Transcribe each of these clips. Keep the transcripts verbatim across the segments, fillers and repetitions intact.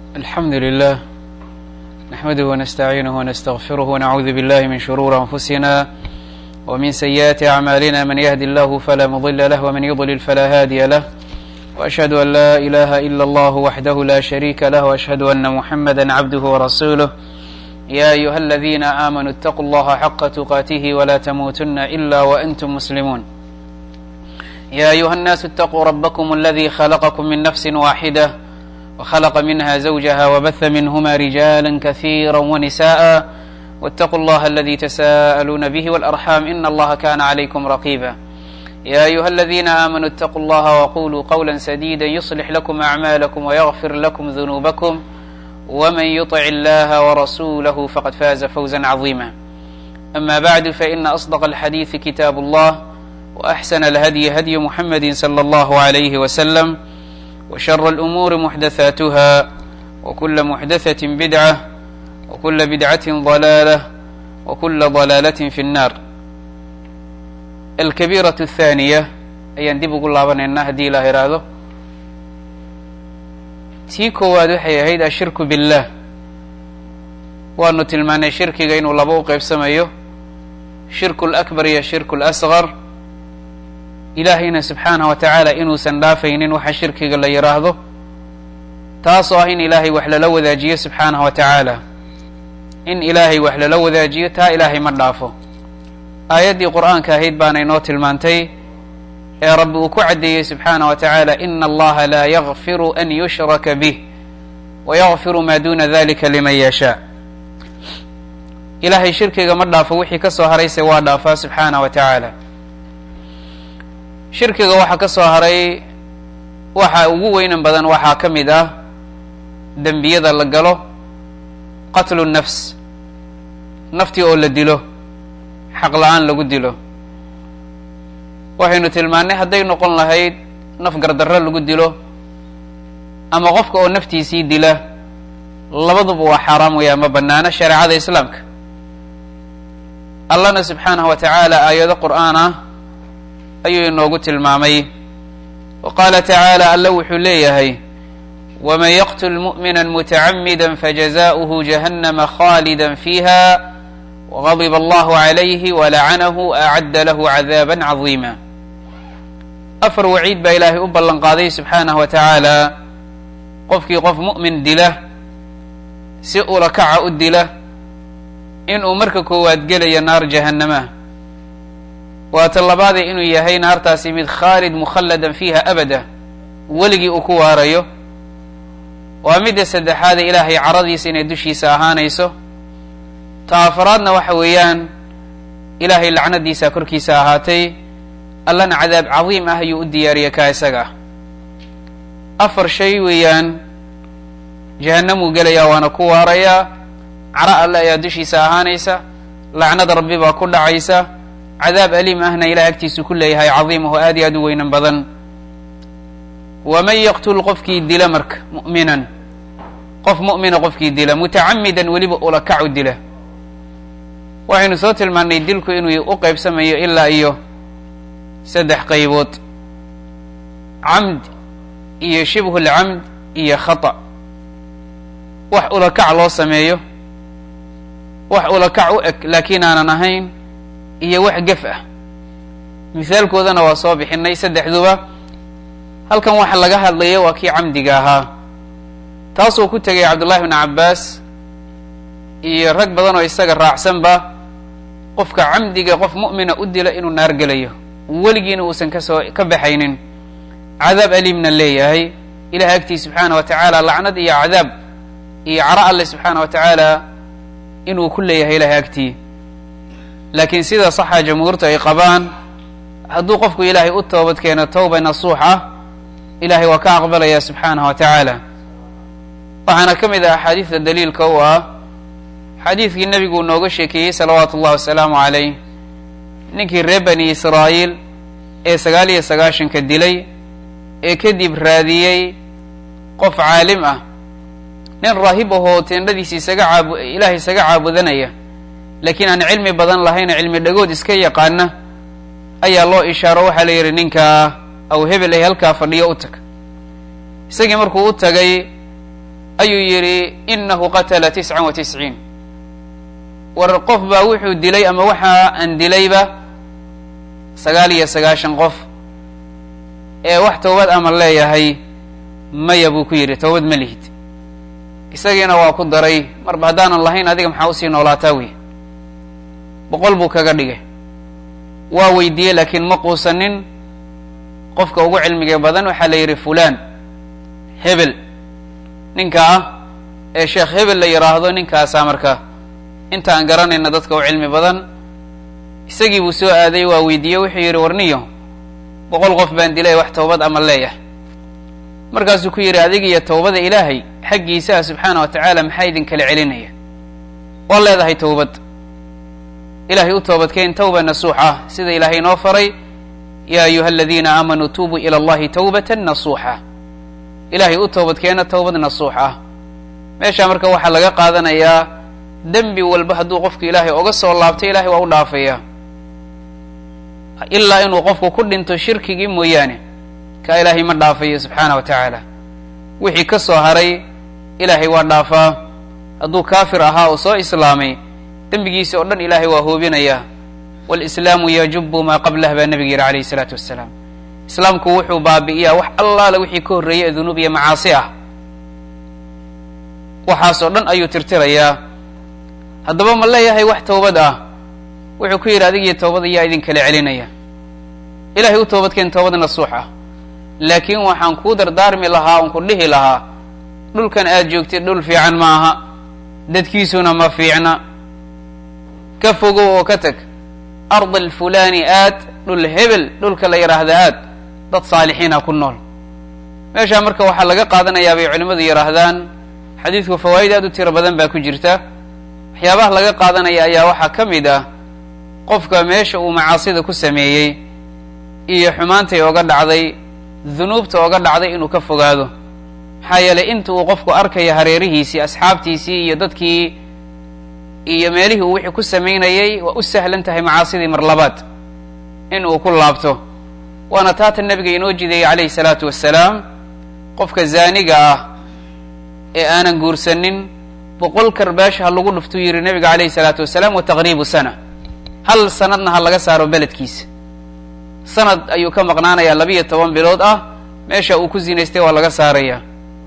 الحمد لله نحمده ونستعينه ونستغفره ونعوذ بالله من شرور أنفسنا ومن سيئات أعمالنا من يهد الله فلا مضل له ومن يضلل فلا هادي له وأشهد أن لا إله إلا الله وحده لا شريك له وأشهد أن محمدا عبده ورسوله يا أيها الذين آمنوا اتقوا الله حق تقاته ولا تموتن إلا وأنتم مسلمون يا أيها الناس اتقوا ربكم الذي خلقكم من نفس واحدة وخلق منها زوجها وبث منهما رجالا كثيرا ونساء واتقوا الله الذي تساءلون به والأرحام إن الله كان عليكم رقيبا يا أيها الذين آمنوا اتقوا الله وقولوا قولا سديدا يصلح لكم أعمالكم ويغفر لكم ذنوبكم ومن يطع الله ورسوله فقد فاز فوزا عظيما أما بعد فإن أصدق الحديث كتاب الله وأحسن الهدي هدي محمد صلى الله عليه وسلم وشر الأمور محدثاتها وكل محدثة بدعة وكل بدعة ضلالة وكل ضلالة في النار الكبيرة الثانية ayaan dib ugu laabanayna haddii ilaah iraado tii koowaad waxay ahayd ashirku biاllah waanu tilmaanay shirkiga inuu laba u qaybsamayo shirku اlأكbar iyo shirku اlasغar ilaahayna subxaanaه wa tacaala inuusan dhaafaynin waxa shirkiga la yidhaahdo taasoo ah in ilaahay wax lala wadaajiyo subxaanaه wa tacaala in ilaahay wax lala wadaajiyo taa ilaahay ma dhaafo aayaddii qur'aanka ahayd baana inoo tilmaantay ee rabbi uu ku caddeeyey subxaanaه wa tacaala ina allaha laa yakfiru an yushraka bih wayakfiru maa duna dalika liman yashaa ilaahay shirkiga ma dhaafo wixii ka soo harayse waa dhaafaa subxaanaه wa tacaala shirkiga waxaa ka soo haray waxa ugu weynan badan waxaa ka mid ah dembiyada la galo qatlu nafs naftii oo la dilo xaq la-aan lagu dilo waxaynu tilmaannay hadday noqon lahayd naf gardarro lagu dilo ama qofka oo naftiisii dila labaduba waa xaaraam weya ma banaano shareecada islaamka allahna subxaanahu wa tacaala aayado qur'aan ah ayuu inoogu tilmaamay wa qaala tacaala alla wuxuu leeyahay waman yaqtul mu'mina mutacamida fajazaؤuhu jahannama khaalida fiiha wغadiba allahu عalayhi walacanahu acadda lahu cadaaba caظiima afar waciid baa ilaahay u ballan qaaday subxaanaه wa tacaala qofkii qof mu'min dila si ula kaca u dila inuu marka koowaad gelayo naar jahannama waa ta labaadee inuu yahay naartaasi mid khaalid mukhalladan fiiha abada weligii uu ku waarayo waa midda saddexaadee ilaahay caradiisa inay dushiisa ahaanayso ta afaraadna waxa weeyaan ilaahay lacnadiisa korkiisa ahaatay allana cadaab cadiim ah ayuu u diyaariyay kaa isaga ah afar shay weeyaan jahannamuu gelayaa waana ku waarayaa caro alle ayaa dushiisa ahaanaysa lacnada rabbi baa ku dhacaysa cadaab aliim ahna ilahay agtiisu ku leeyahay cadiim aho aad iyo aad u weynan badan waman yaqtul qofkii dila marka mu'minan qof mu'mina qofkii dila mutacamidan weliba ula kacu dila waxaynu soo tilmaannay dilku inuu u qaybsamayo ilaa iyo saddex qaybood camd iyo shibhu lcamd iyo khata wax ula kac loo sameeyo wax ula kac u eg laakiin aanan ahayn iyo wax gef ah mithaalkoodana waa soo bixinay saddexduba halkan waxa laga hadlaya waa kii camdiga ahaa taasoo ku tegay cabdullahi bn cabbaas iyo rag badan oo isaga raacsanba qofka camdiga qof mu'mina u dila inuu naar gelayo weligiina uusan kasoo ka baxaynin cadaab aliimna leeyahay ilahay agtii subxaana wa tacaala lacnad iyo cadaab iyo caro alle subxaana wa tacaala inuu ku leeyahay ilahay agtii laakiin sida saxa jamhuurtu ay qabaan hadduu qofku ilaahay u toobad keeno tawba nasuux ah ilahay waa ka aqbalaya subxaanaه wa tacaala waxaana ka mid ah axaadiidta daliilka u ah xadiidkii nebigu nooga sheekeeyey salawaatu ullahi wasalaamu calayh ninkii reer bani israa'iil ee sagaal iyo sagaashanka dilay ee kadib raadiyey qof caalim ah nin raahib ahoo teendhadiisa isaga caabu ilahay isaga caabudanaya laakiin aan cilmi badan lahayn cilmi dhagood iska yaqaana ayaa loo ishaaro waxaa la yidhi ninkaa aw hebel ay halkaa fadhiyo u tag isagii markuu u tagay ayuu yidhi inahu qatala tiscan wa tisciin war qof baa wuxuu dilay ama waxa aan dilayba sagaal iyo sagaashan qof ee wax toobad ama leeyahay maya buu ku yidhi toobad ma lihid isagiina waa ku daray marba haddaanan lahayn adiga maxaa usii noolaataa wey boqol buu kaga dhigay waa weydiiyey laakiin ma quusanin qofka ugu cilmiga badan waxaa la yidhi fulan hebel ninka ah ee sheekh hebel la yidhaahdo ninkaasaa marka inta aan garanayna dadka u cilmi badan isagii buu soo aaday waa weydiiyey wuxuu yidhi warniyo boqol qof baan dilay wax tawbad ama leeyahay markaasuu ku yidhi adiga iyo tawbada ilaahay xaggiisaa subxaana wa tacaala maxaa idin kala celinaya waa leedahay tawbad ilahay u toobadkeen tawba nasuux ah sida ilaahay noo faray ya ayuha aladiina aamanuu tuubuu ila allahi tawbatan nasuuxa ilahay u toobadkeena tawbad nasuux ah meeshaa marka waxaa laga qaadanayaa dembi walba hadduu qofku ilaahay oga soo laabtay ilahay waa u dhaafaya ilaa inuu qofku ku dhinto shirkigii mooyaane ka ilaahay ma dhaafayo subxaana wa tacaala wixii ka soo haray ilaahay waa dhaafaa hadduu kaafir ahaa oo soo islaamay dembigiisa oo dhan ilaahay waa hoobinayaa walislaamu yajubu maa qablah baa nabiga yidhi alayhi salaatu wassalaam islaamku wuxuu baabi'iyaa wax allaala wixii ka horreeyay ee dunuub iyo macaasi ah waxaasoo dhan ayuu tirtirayaa haddaba ma leeyahay wax tawbad ah wuxuu ku yidhi adigiyo tawbada yaa idin kala celinaya ilahay u toobadkeen tawbad nasuux ah laakiin waxaan kuu dardaarmi lahaa on ku dhihi lahaa dhulkan aad joogtid dhul fiican ma aha dadkiisuna ma fiicna ka fogow oo ka tag ard alfulani aad dhul hebel dhulka la yidhaahda aad dad saalixiina ku nool meeshaa marka waxaa laga qaadanayaa bay culimmadu yidhaahdaan xadiidku fawaa'id aad u tiro badan baa ku jirta waxyaabaha laga qaadanaya ayaa waxaa ka mid ah qofka meesha uu macaasida ku sameeyey iyo xumaantay oga dhacday dunuubta oga dhacday inuu ka fogaado maxaa yeelay inta uu qofku arkaya hareerihiisii asxaabtiisii iyo dadkii iyo meelihii uu wixii ku samaynayay waa u sahlan tahay macaasidii mar labaad in uu ku laabto waana taata nabiga inoo jideeyey calayhi salaatu wassalaam qofka zaaniga ah ee aanan guursanin boqol karbaash ha lagu dhuftuu yidhi nabiga calayhi salaatu wassalaam wa taqriibu sana hal sanadna ha laga saaro beledkiisa sanad ayuu ka maqnaanayaa labiiyo toban bilood ah meesha uu ku zinaystay waa laga saaraya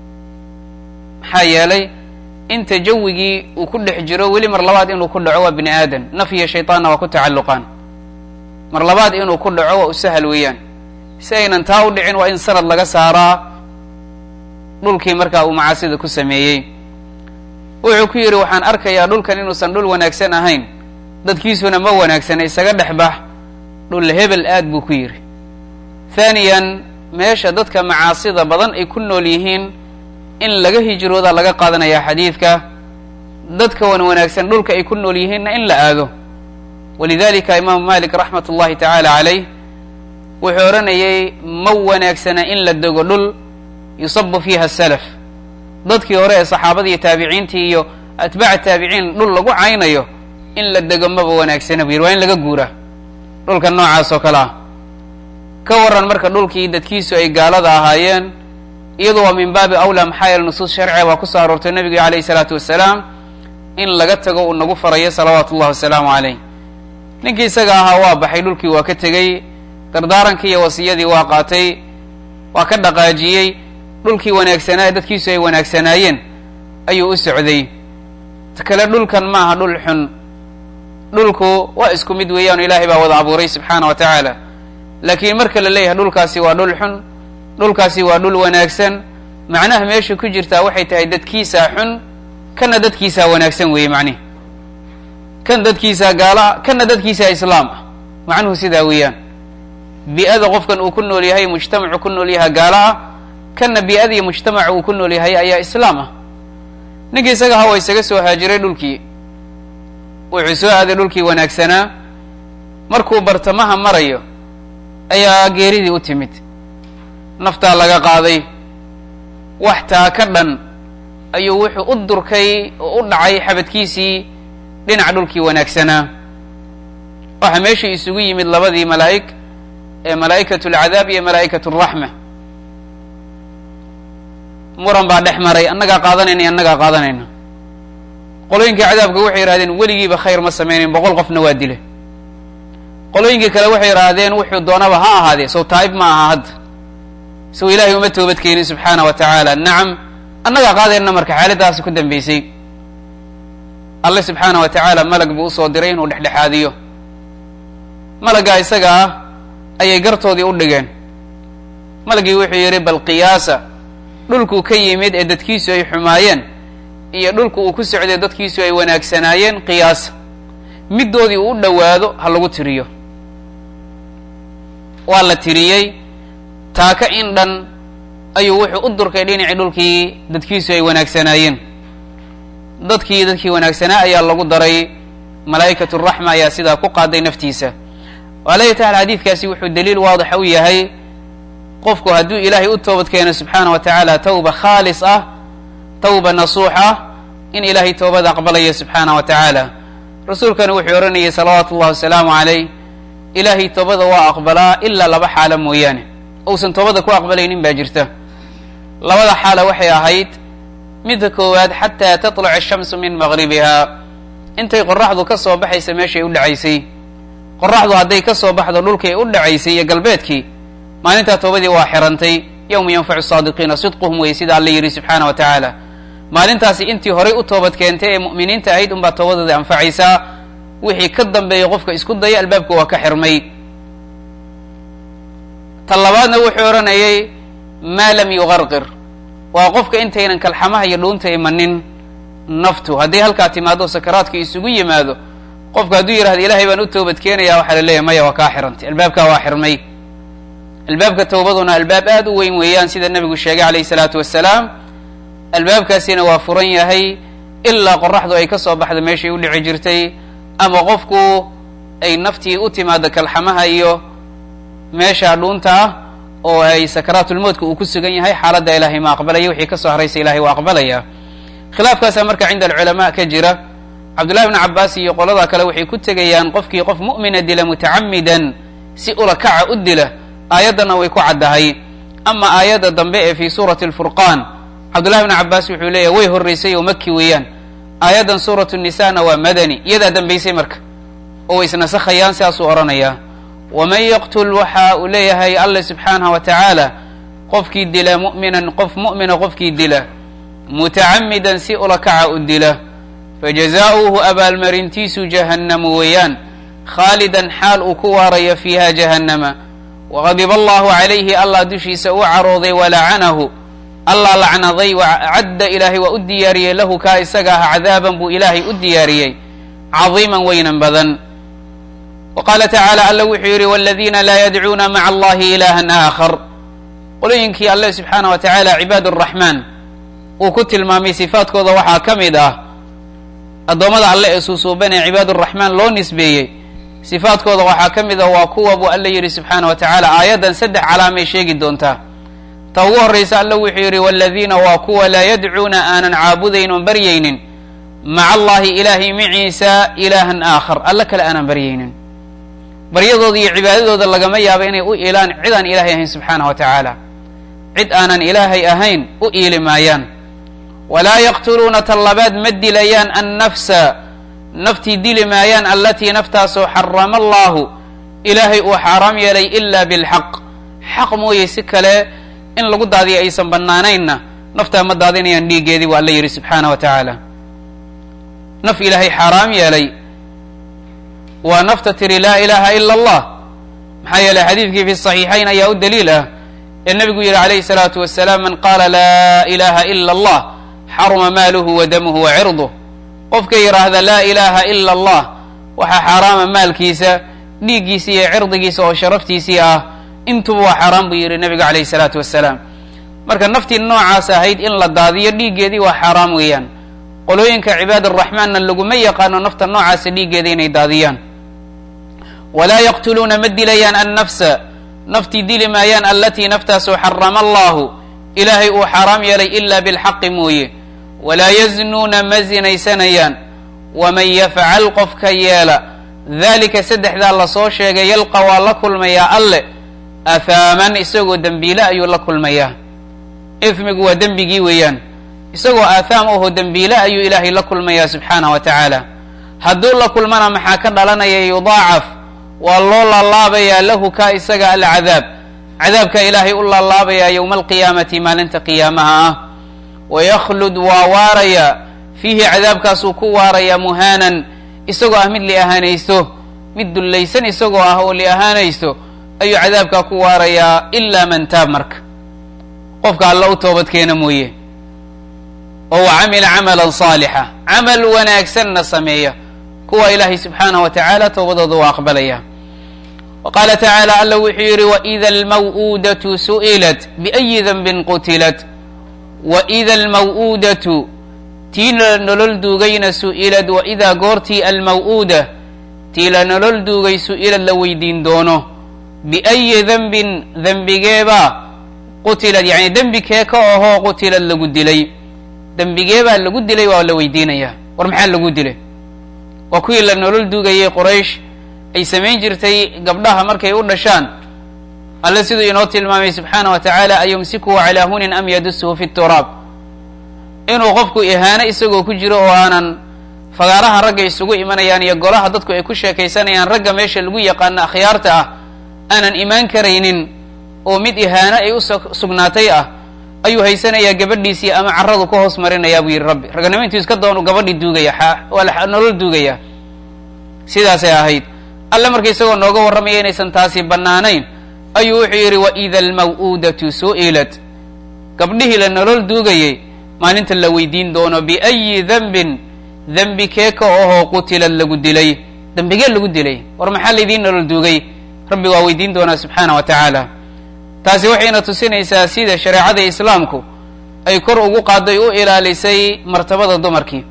maxaa yeelay inta jawigii uu ku dhex jiro weli mar labaad inuu ku dhaco waa bini aadan naf iyo shaytaanna waa ku tacalluqaan mar labaad inuu ku dhaco waa u sahal weeyaan si aynan taa u dhicin waa in sanad laga saaraa dhulkii markaa uu macaasida ku sameeyey wuxuu ku yidhi waxaan arkayaa dhulkan inuusan dhul wanaagsan ahayn dadkiisuna ma wanaagsana isaga dhex bax dhul hebel aad buu ku yidhi haaniyan meesha dadka macaasida badan ay ku nool yihiin in laga hijrooda laga qaadanayaa xadiidka dadka wan wanaagsan dhulka ay ku nool yihiinna in la aado walidalika imaamu malik raxmat ullahi tacaala calayh wuxuu odhanayay ma wanaagsana in la dego dhul yusabu fiiha salaf dadkii hore ee saxaabada iyo taabiciintii iyo atbaac taabiciin dhul lagu caynayo in la dego maba wanaagsana buu yidhi waa in laga guura dhulka noocaas oo kale ah ka warran marka dhulkii dadkiisu ay gaalada ahaayeen iyadu waa min baabi awlaa maxaa yeele nusuus sharciga waa ku soo aroortay nabiga calayhi salaatu wassalaam in laga tago uu nagu farayo salawaatu ullahi wasalaamu calayh ninkii isaga ahaa waa baxay dhulkii waa ka tegey dardaarankii iyo wasiyadii waa qaatay waa ka dhaqaajiyey dhulkii wanaagsanaa ee dadkiisu ay wanaagsanaayeen ayuu u socday ta kale dhulkan ma aha dhul xun dhulku waa isku mid weeyaan ilaahay baa wada abuuray subxaana wa tacaala laakiin marka la leeyahay dhulkaasi waa dhul xun dhulkaasi waa dhul wanaagsan macnaha meesha ku jirtaa waxay tahay dadkiisaa xun kana dadkiisaa wanaagsan weeye macnihi kan dadkiisaa gaala kana dadkiisaa islaam ah macnuhu sidaa weeyaan bi-ada qofkan uu ku nool yahay mujtamacu ku nool yaha gaala ah kana bi-ada iyo mujtamaca uu ku nool yahay ayaa islaam ah ninkii isaga ha waa isaga soo haajiray dhulkii wuxuu soo aaday dhulkii wanaagsanaa markuu bartamaha marayo ayaa geeridii u timid naftaa laga qaaday wax taa ka dhan ayuu wuxuu u durkay oo u dhacay xabadkiisii dhinaca dhulkii wanaagsanaa waxaa meeshii isugu yimid labadii malaa'ig ee malaa'ikatu alcadaab iyo malaa'ikatu alraxma muran baa dhex maray annagaa qaadanayna annagaa qaadanayna qolooyinkii cadaabka waxay yidhahdeen weligiiba khayr ma samaynayn boqol qofna waa dile qolooyinkii kale waxay yidhaahdeen wuxuu doonaba ha ahaadee sow taa'ib ma aha hadda sow ilaahay uma toobad keenin subxaana wa tacaala nacam annagaa qaadayna marka xaaladaasi ku dambaysay alle subxaana wa tacaala malag buu usoo diray inuu dhexdhexaadiyo malaggaa isaga ah ayay gartoodii u dhigeen malagii wuxuu yidhi bal qiyaasa dhulkuu ka yimid ee dadkiisu ay xumaayeen iyo dhulku uu ku socday dadkiisu ay wanaagsanaayeen qiyaasa middoodii uu u dhowaado ha lagu tiriyo waa la tiriyey taaka in dhan ayuu wuxuu u durkay dhinacii dhulkii dadkiisu ay wanaagsanaayeen dadkii dadkii wanaagsanaa ayaa lagu daray malaa'ikatu raxma ayaa sidaa ku qaaday naftiisa waalaya taala xadiidkaasi wuxuu daliil waadixa u yahay qofku hadduu ilaahay u toobad keeno subxaana wa tacaala tawba khaalis ah tawba nasuux ah in ilaahay toobada aqbalaya subxaana wa tacaala rasuulkana wuxuu odhanayay salawaatu ullahi wasalaamu calayh ilaahay toobada waa aqbalaa ilaa laba xaalo mooyaane uusan toobada ku aqbalaynin baa jirta labada xaala waxay ahayd midda koowaad xataa tatluca ashamsu min maqribiha intay qoraxdu ka soo baxaysa meeshay u dhacaysay qoraxdu hadday ka soo baxdo dhulkay u dhacaysay iyo galbeedkii maalintaa toobadii waa xirantay yawma yanfacu saadiqiina sidquhum weye sida alla yidhi subxaana wa tacaala maalintaasi intii horay u toobad keentay ee mu'miniinta ahayd unbaa toobadooda anfacaysaa wixii ka dambeeya qofka isku daya albaabka waa ka xirmay ta labaadna wuxuu odhanayay maa lam yuqarqir waa qofka intaynan kalxamaha iyo dhuunta imanin naftu hadday halkaa timaado sakaraadka isugu yimaado qofka hadduu yidhahdo ilaahay baan u toobad keenaya waxaa la leeyahy maya waa kaa xirantay albaabkaa waa xirmay albaabka tawbaduna albaab aad u weyn weeyaan sida nebigu sheegay calayhi salaatu wassalaam albaabkaasina waa furan yahay ilaa qoraxdu ay ka soo baxdo meeshay u dhici jirtay ama qofku ay naftii u timaado kalxamaha iyo meesha dhuunta ah oo ay sakaraatulmowtka uu ku sugan yahay xaaladda ilaahay ma aqbalaya wixii ka soo haraysa ilahay waa aqbalaya khilaafkaasaa marka cinda alculamaa ka jira cabdullahi bni cabbaas iyo qolada kale waxay ku tegayaan qofkii qof mu'mina dila mutacamidan si ula kaca u dila aayaddana way ku caddahay ama aayadda dambe ee fii suurati alfurqaan cabdullahi bni cabbaas wuxuu leeyahy way horraysay oo maki weeyaan aayaddan suuratu nisana waa madani iyadaa dambaysay marka oo way isnasakhayaan sidaasuu odhanayaa waman yaqtul waxa uu leeyahay alle subxaanahu wa tacaala qofkii dila mu'minan qof mu'mina qofkii dila mutacamidan si ula kaca u dila fajazaa'uhu abaalmarintiisu jahannamu weeyaan khaalidan xaal uu ku waarayo fiiha jahannama waqadiba allahu calayhi allah dushiisa u carooday walacanahu allah lacnaday wacadda ilaahay waa u diyaariyey lahu kaa isaga ah cadaaban buu ilaahay u diyaariyey cadiiman weynan badan wa qaala tacaala alla wuxuu yidhi waladiina laa yadcuuna maca allahi ilaahan aakhar qolooyinkii alle subxaana wa tacaala cibaad araxmaan uu ku tilmaamay sifaadkooda waxaa ka mid ah addoommada alle ee suusuuban ee cibaad araxmaan loo nisbeeyey sifaadkooda waxaa ka mid ah waa kuwa buu alle yidhi subxaana wa tacaala aayaddan saddex calaamay sheegi doontaa ta ugu horraysa alla wuxuu yidhi waladiina waa kuwa laa yadcuuna aanan caabudayn oon baryaynin maca allahi ilaahay maciisa ilaahan aakhar alle kale aanan baryaynin baryadooda iyo cibaadadooda lagama yaabo inay u iilaan cid aan ilaahay ahayn subxaana wa tacaala cid aanan ilaahay ahayn u iili maayaan walaa yaqtuluuna tallabaad ma dilayaan annafsa naftii dili maayaan allatii naftaasoo xarama allahu ilaahay uu xaaraam yeelay ila bilxaq xaq mooye si kale in lagu daadiyo aysan bannaanaynna naftaa ma daadinayaan dhiiggeedii waa alla yidhi subxaana wa tacaala naf ilaahay xaaraam yeelay waa nafta tiri laa ilaaha ila allah maxaa yeelay xadiidkii fi saxiixayn ayaa u daliil ah ee nebigu yidhi calayhi salaatu wasalaam man qaala laa ilaha ila allah xaruma maaluhu wa damuhu wa cirduh qofka yidhaahda laa ilaaha ila allah waxaa xaaraama maalkiisa dhiiggiisa iyo cirdigiisa oo sharaftiisii ah intuba waa xaaraan buu yidhi nebigu calayhi salaatu wasalaam marka naftii noocaas ahayd in la daadiyo dhiiggeedii waa xaaraam weeyaan qolooyinka cibaad araxmaanna laguma yaqaano nafta noocaasa dhiiggeeda inay daadiyaan walaa yaqtuluuna ma dilayaan annafsa naftii dili maayaan allatii naftaasoo xarama allahu ilaahay uu xaaraam yeelay ila bilxaqi mooye walaa yaznuuna ma zinaysanayaan waman yafcal qofka yeela dalika saddexdaa lasoo sheegay yalqa waa la kulmayaa alle ahaaman isagoo dembiile ayuu la kulmayaa ifmigu waa dembigii weeyaan isagoo aathaam oho dembiile ayuu ilaahay la kulmayaa subxaanahu wa tacaala hadduu la kulmana maxaa ka dhalanaya yudaacaf waa loo laalaabayaa lahu ka isaga alcadaab cadaabka ilaahay u laalaabayaa yowma alqiyaamati maalinta qiyaamaha ah waykhlud waa waaraya fiihi cadaabkaasuu ku waarayaa muhaanan isagoo ah mid li ahaanaysto mid dullaysan isagoo ah oo li ahaanaysto ayuu cadaabkaa ku waarayaa ilaa man taab marka qofka alla u toobadkeena mooye oo wa camila camalan saalixa camal wanaagsanna sameeya kuwa ilaahay subxaanahu wa tacaala toobadooda waa aqbalaya wa qaala tacaala alla wuxuu yidhi waida almaw'uudatu su'ilat biayi danbin qutilat waida almaw'uudatu tii la nolol duugayna su'ilad waidaa goortii almaw'uuda tii la nolol duugay su'ilad la weydiin doono biayi danbin dembigeebaa qutilad yani dembikee ka ahoo qutilad lagu dilay dembigeebaa lagu dilay waa la weydiinaya war maxaa lagu dilay waa kuwii la nolol duugayay quraysh ay samayn jirtay gabdhaha markay u dhashaan alle siduu inoo tilmaamay subxaanahu wa tacaala ayumsikuhu calaa hunin am yadusuhu fi turaab inuu qofku ihaano isagoo ku jiro oo aanan fagaaraha ragga isugu imanayaan iyo golaha dadku ay ku sheekaysanayaan ragga meesha lagu yaqaano akhyaarta ah aanan imaan karaynin oo mid ihaano ay u sugnaatay ah ayuu haysanayaa gabadhiisii ama carradu ka hoos marinayaa buu yidhi rabbi raganimo intuu iska doonu gabadhii duugaya waa la nolol duugaya sidaasay ahayd alle marka isagoo nooga warramaya inaysan taasi bannaanayn ayuu wuxuu yidhi waida almaw'uudatu su'ilat gabdhihii la nolol duugayay maalinta la weydiin doono biayi danbin dembi kee ka ahoo qutilad lagu dilay dembigee lagu dilay war maxaa laydiin nolol duugay rabbi waa weydiin doonaa subxaana wa tacaala taasi waxayna tusinaysaa sida shareecada islaamku ay kor ugu qaaday u ilaalisay martabada dumarkii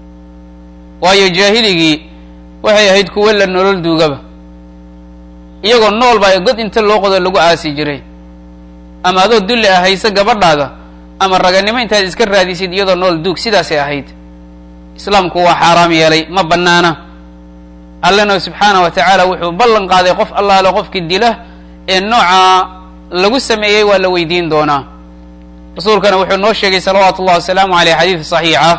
waayo jaahiligii waxay ahayd kuwo la nolol duugaba iyagoo nool baa god inta loo qodo lagu aasi jiray ama adoo dulli ah hayse gabadhaada ama raganimo intaad iska raadisid iyadoo nool duug sidaasay ahayd islaamku waa xaaraam yeelay ma bannaana allana subxaana wa tacaala wuxuu ballan qaaday qof allaale qofkii dila ee nooca lagu sameeyey waa la weydiin doonaa rasuulkana wuxuu noo sheegay salawaatu ullahi wasalaamu aleyh xadiid saxiixa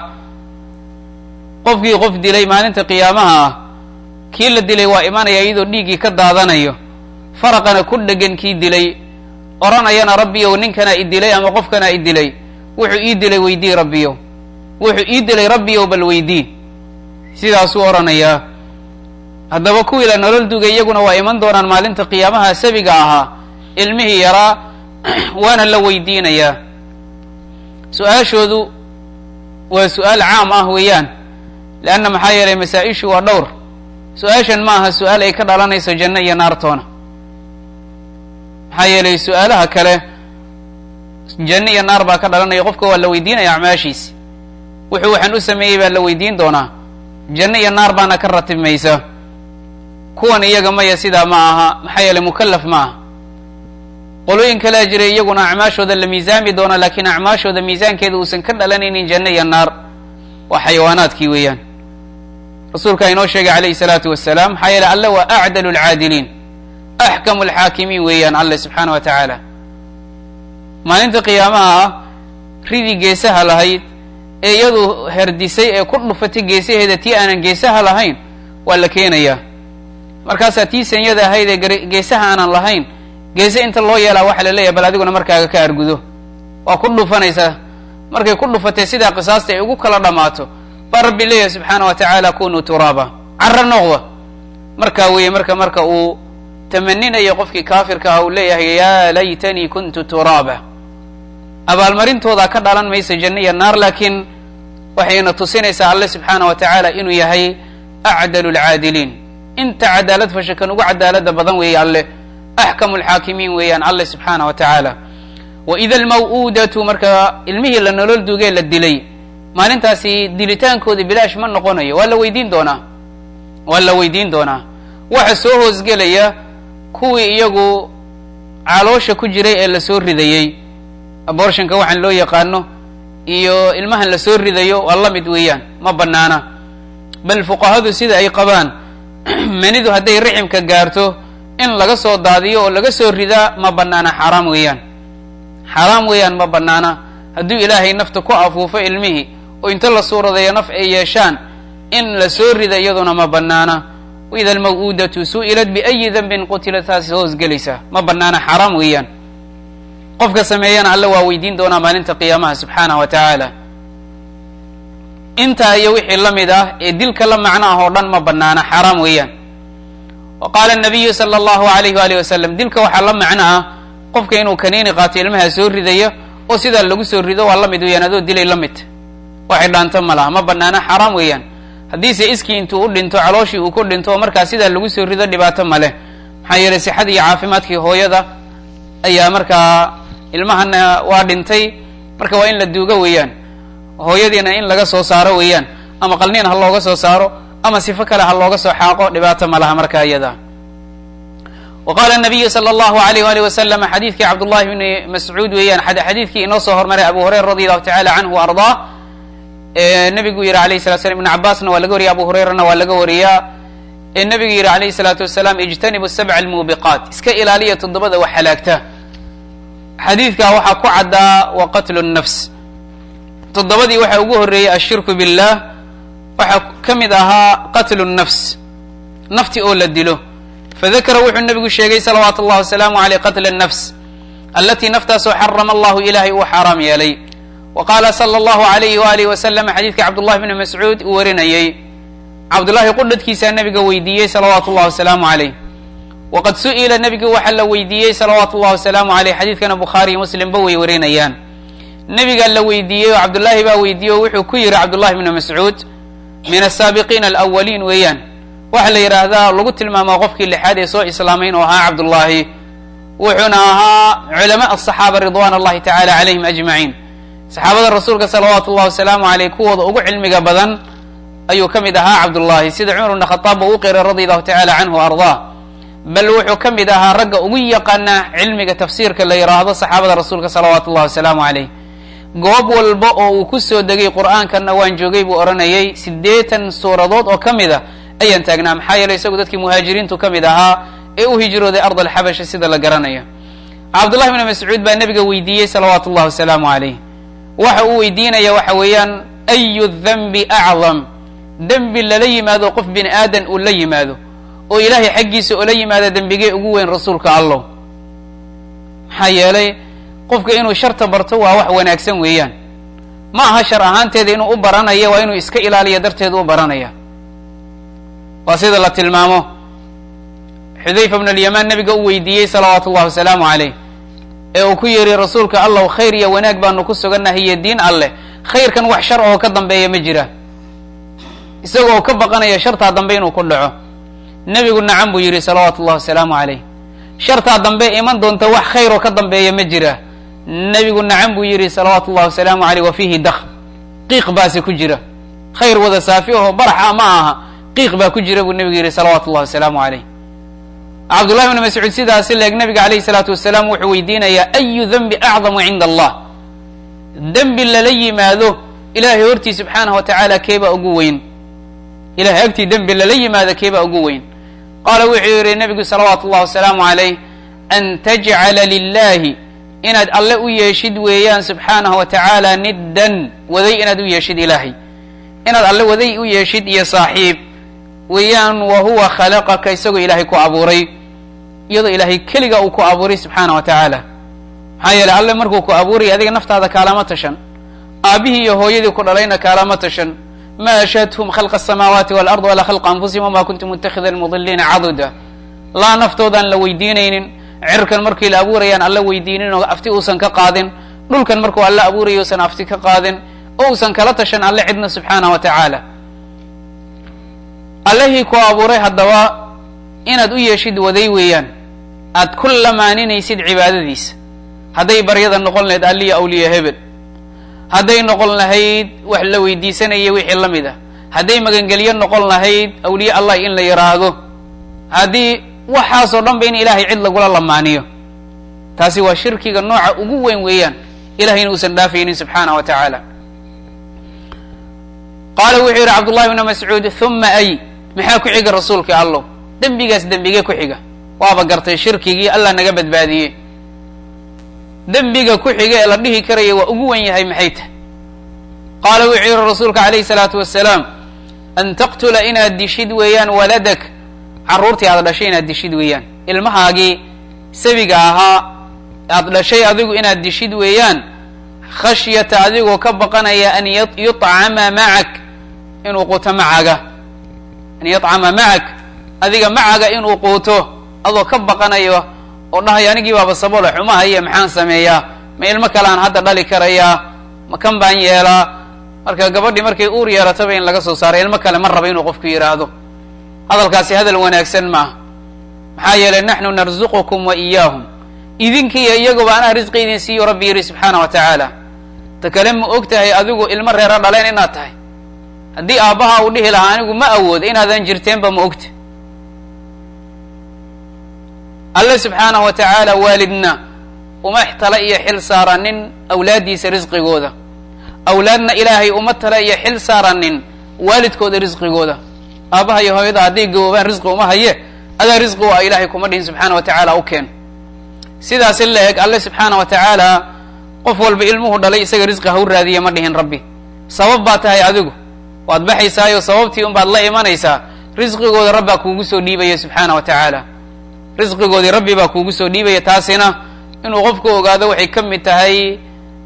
qofkii qof dilay maalinta qiyaamaha ah kii la dilay waa imanaya iyadoo dhiiggii ka daadanayo faraqana ku dhegan kii dilay odhanayana rabbiyow ninkanaa i dilay ama qofkanaa i dilay wuxuu ii dilay weydii rabbiyow wuxuu ii dilay rabbiyow bal weydii sidaasuu odhanayaa haddaba kuwii la nolol dugay iyaguna waa iman doonaan maalinta qiyaamaha sabiga ahaa ilmihii yaraa waana la weydiinayaa su-aashoodu waa su-aal caam ah weeyaan leanna maxaa yeelay masaa-ishu waa dhowr su-aashan ma aha su-aal ay ka dhalanayso janno iyo naartoona maxaa yeelay su-aalaha kale janno iyo naar baa ka dhalanaya qofka waa la weydiinaya acmaashiisi wuxuu waxaan u sameeyey baa la weydiin doonaa janno iyo naar baana ka ratibmaysa kuwan iyaga maya sidaa ma aha maxaa yeelay mukallaf ma aha qolooyin kalea jiray iyaguna acmaashooda la miisaami doono laakiin acmaashooda miisaankeeda uusan ka dhalanaynin janno iyo naar waa xayawaanaadkii weeyaan rasuulkaa inoo sheegay calayhi salaatu wasalaam maxaa yeeley alle waa acdalu alcaadiliin axkamu alxaakimiin weeyaan alle subxaana wa tacaala maalinta qiyaamaha ah ridii geesaha lahayd ee iyadu herdisay ee ku dhufatay geesaheeda tii aanan geesaha lahayn waa la keenayaa markaasaa tii senyada ahayd ee geesaha aanan lahayn geese inta loo yeelaa waxaa la leeyahay bal adiguna markaaga ka argudo waa ku dhufanaysaa markay ku dhufatay sidaa qisaasta ay ugu kala dhammaato baa rabbi leeyahay subxaana wa tacaala kunuu turaaba carra noqda markaa weeye marka marka uu tamaninayo qofkii kaafirka ah uu leeyahay yaa laytanii kuntu turaaba abaalmarintooda ka dhalan maysa janno iyo naar laakiin waxayna tusinaysaa alle subxaana wa tacaala inuu yahay acdalu alcaadiliin inta cadaalad fasha kan ugu cadaalada badan weeye alle axkamu alxaakimiin weeyaan alle subxaana wa tacaala waida almaw'uudatu marka ilmihii la nolol duugee la dilay maalintaasi dilitaankooda bilaash ma noqonayo waa la weydiin doonaa waa la weydiin doonaa waxa soo hoosgelaya kuwii iyagu caloosha ku jiray ee lasoo ridayey abortionka waxaan loo yaqaano iyo ilmahan lasoo ridayo waa la mid weeyaan ma banaana bal fuqahadu sida ay qabaan manidu hadday riximka gaarto in laga soo daadiyo oo laga soo ridaa ma banaana xaaraam weeyaan xaaraam weeyaan ma banaana hadduu ilaahay nafta ku afuufo ilmihii oo inta la suuradayo naf ay yeeshaan in la soo rida iyaduna ma banaana. waida almaw'uudatu su'ilat biayi dambin qutilat taasi hoos gelaysaa, ma banaana, xaraam weeyaan. qofka sameeyana alla waa weydiin doonaa maalinta qiyaamaha subxaanahu wa tacaala. intaa iyo wixii la mid ah ee dilka la macno ah oo dhan ma banaana, xaraam weeyaan. wa qaala nabiyu sala allahu alayh waalihi wasalam, dilka waxaa la macno ah qofka inuu kaniini qaato ilmaha soo ridaya oo sidaa lagu soo rido waa la mid weeyaan, adoo dilay la mid, waxay dhaanto ma laha, ma banaana, xaraam weeyaan. haddiise iskii intuu u dhinto calooshii uu ku dhinto oo markaa sidaa lagu soo rido dhibaato ma leh, maxaa yeelay sixada iyo caafimaadkii hooyada ayaa markaa ilmahana waa dhintay, marka waa in la duugo weeyaan, hooyadiina in laga soo saaro weeyaan, ama qalniin ha looga soo saaro ama sifo kale ha looga soo xaaqo, dhibaato ma laha markaa iyada. wa qaala nabiyu sala allahu alayh waalih wasalam, xadiidkii cabdullahi bni mascuud weeyaan, xadiidkii inoo soo hormaray abu hurayra radi allahu tacala canhu ardaa, nabigu yihi alayh salatu slam, ibn cabaasna waa laga wariya, abu hurayrana waa laga wariyaa, ee nabigu yihi alayhi salaatu wasalaam, ijtanibu sabca almuubiqaat, iska ilaaliya toddobada wax halaagta. xadiidkaa waxaa ku caddaa wa qatlu nafs, toddobadii waxaa ugu horreeyey ashirku billah, waxaa ka mid ahaa qatlu nafs, nafti oo la dilo. fadakara wuxuu nabigu sheegay salawaatu اllahi wasalaamu aleyh qatla nafs alatii naftaasoo xarama allahu ilahay uu xaaraam yeelay. wa qaala sala allahu alayhi waalihi wasalam, xadiidka cabdullahi bni mascuud uu warinayey, cabdullahi qudhadkiisaa nabiga weydiiyey salawaatu اllahi wasalaamu aleyh. waqad su'ila, nabigu waxaa la weydiiyey salawaatu اllahi wasalaamu aleyh, xadiidkana bukhaariyo muslimba way warinayaan. nabigaa la weydiiyey oo cabdullaahi baa weydiiyey oo wuxuu ku yihi cabdullahi bni mascuud, min asaabiqiina alawaliin weeyaan, waxaa la yidhaahdaa lagu tilmaamaa qofkii lixaad ee soo islaamayn oo ahaa cabdullaahi, wuxuuna ahaa culama asaxaaba ridwan allahi tacala calayhim ajmaciin, saxaabada rasuulka salawaatu اllahi wasalaamu aleyh kuwooda ugu cilmiga badan ayuu ka mid ahaa cabdullaahi, sida cumar bna khataab ba u qiray radi allahu tacala canhu ardaa. bal wuxuu ka mid ahaa ragga ugu yaqaana cilmiga tafsiirka la yidhaahdo saxaabada rasuulka salawaatu اllahi wasalaamu aleyh. goob walba oo uu ku soo degay qur'aankana waan joogay buu odhanayay, siddeetan suuradood oo ka mid a ayaan taagnaa, maxaa yeelay isagu dadkii muhaajiriintu ka mid ahaa ee u hijrooday ard alxabasha sida la garanayo. cabdullahi bni mascuud baa nabiga weydiiyey salawaatu اllahi wasalaamu aleyh, waxa uu weydiinaya waxa weeyaan, ayu dhanbi acdam, dembi lala yimaado qof bini aadan uu la yimaado oo ilaahay xaggiisa oo la yimaado dembigee ugu weyn rasuulka allow. maxaa yeelay qofka inuu sharta barto waa wax wanaagsan weeyaan, ma aha shar ahaanteeda inuu u baranaya, waa inuu iska ilaaliya darteeda u baranaya. waa sida la tilmaamo xudayfa bn alyamaan nabiga u weydiiyey salawaatu اllahi wasalaamu aleyh, ee uu ku yihi rasuulka allow, khayr iyo wanaag baanu ku sugannahay iyo diin alleh, khayrkan wax shar oo ka dambeeya ma jira, isagoo ka baqanaya shartaa dambe inuu ku dhaco. nebigu nacam buu yihi salawaatu اllahi wasalaamu aleyh, shartaa dambe iman doonta wax khayr oo ka dambeeya ma jira. nebigu nacam buu yihi salawaatu اllahi wasalaamu aleyh, wa fiihi dakh, qiiq baase ku jira, khayr wada saafi aho baraxa ma aha, qiiq baa ku jira buu nebigu yihi salawaatu اllahi wasalaamu aleyh. cabdullahi bni mascuud sidaasi leeg nabiga alayhi salaatu wasalaam wuxuu weydiinayaa, ayu dhanbi acdamu cinda allah, dembi lala yimaado ilahay hortii subxaanahu wa tacaala keebaa ugu weyn, ilahay agtii dembi lala yimaado keebaa ugu weyn. qaala wuxuu yihi nabigu salawaatu اllahi wasalaamu aleyh, an tajcala lilahi, inaad alle u yeeshid weeyaan subxaanahu wa tacaala niddan, waday inaad u yeeshid ilaahay, inaad alle waday u yeeshid iyo saaxiib weeyaan, wa huwa khalaqaka, isagoo ilaahay ku abuuray, iyadoo ilaahay keliga uu ku abuuray subxaanahu wa tacaala. maxaa yeeley alle markuu ku abuuray adiga naftaada kaalama tashan, aabihii iyo hooyadii ku dhalayna kaalama tashan, ma ashhadhum khalqa asamaawaati walard walaa khalqa anfusihim wama kuntu mutakida almudiliina caduda, laa naftoodaan la weydiinaynin, cirkan markii la abuurayaan alla weydiinin oo afti uusan ka qaadin, dhulkan markuu alla abuuraya uusan afti ka qaadin oo uusan kala tashan alle cidna subxaanahu wa tacaala. allihii ku abuuray haddaba inaad u yeeshid waday weeyaan, aad ku lamaaninaysid cibaadadiisa, hadday baryada noqon lahayd alliya awliya hebel, hadday noqon lahayd wax la weydiisanaya wixii la mid ah, hadday magangelyo noqon lahayd awliye allah in la yidhaahdo, haddii waxaasoo dhan ba in ilaahay cid lagula lamaaniyo, taasi waa shirkiga nooca ugu weyn weeyaan, ilahayna uusan dhaafaynin subxaanahu wa tacaala. qaala wuxuu yidhi cabdullahi bni mascuud, uma ay, maxaa ku xiga rasuulka allow, dembigaas dembigee ku xiga, waaba gartay shirkigii allah naga badbaadiyey. dembiga ku xiga ee la dhihi karaya waa ugu wen yahay maxay tahay qaala wuxuu yihi rasuulka calayhi salaatu wasalaam an taqtula inaad dishid weeyaan waladak carruurtii aad dhashay inaad dishid weeyaan ilmahaagii sabiga ahaa aad dhashay adigu inaad dishid weeyaan khashyata adigoo ka baqanaya an yutcama macak inuu quuto macaga an yutcama macak adiga macaga inuu quuto adoo ka baqanayo oo dhahay anigii baaba sabolo xumahaya maxaan sameeyaa ma ilmo kaleaan hadda dhali karayaa ma kan baan yeelaa marka gabadhii markay uur yeerataba in laga soo saaro ilmo kale ma raba inuu qofku yidhaahdo hadalkaasi hadal wanaagsan maaha maxaa yeelay naxnu narzuqukum wa iyaahum idinkiiyo iyaguba anaa risqi idin siiyo rabbi yidhi subxaana wa tacaala ta kale ma og tahay adigu ilmo reera dhaleen inaad tahay haddii aabbaha uu dhihi lahaa anigu ma awoodo inaadan jirteenba ma ogta alle subxaanahu wa tacaala waalidna uma tala iyo xil saaranin awlaaddiisa risqigooda awlaadna ilaahay uma tala iyo xil saaranin waalidkooda risqigooda aabbaha iyo hooyada hadday gaboobaan risqi uma haye adaa risqi waa ilaahay kuma dhihin subxaana wa tacaala u keen sidaas in la eg alle subxaana wa tacaala qof walba ilmuhu dhalay isaga risqi ha u raadiya ma dhihin rabbi sabab baa tahay adigu waad baxaysaayo sababtii un baad la imanaysaa risqigooda rabbaa kuugu soo dhiibaya subxaana wa tacaala risqigoodii rabbi baa kuugu soo dhiibaya taasina inuu qofku ogaado waxay ka mid tahay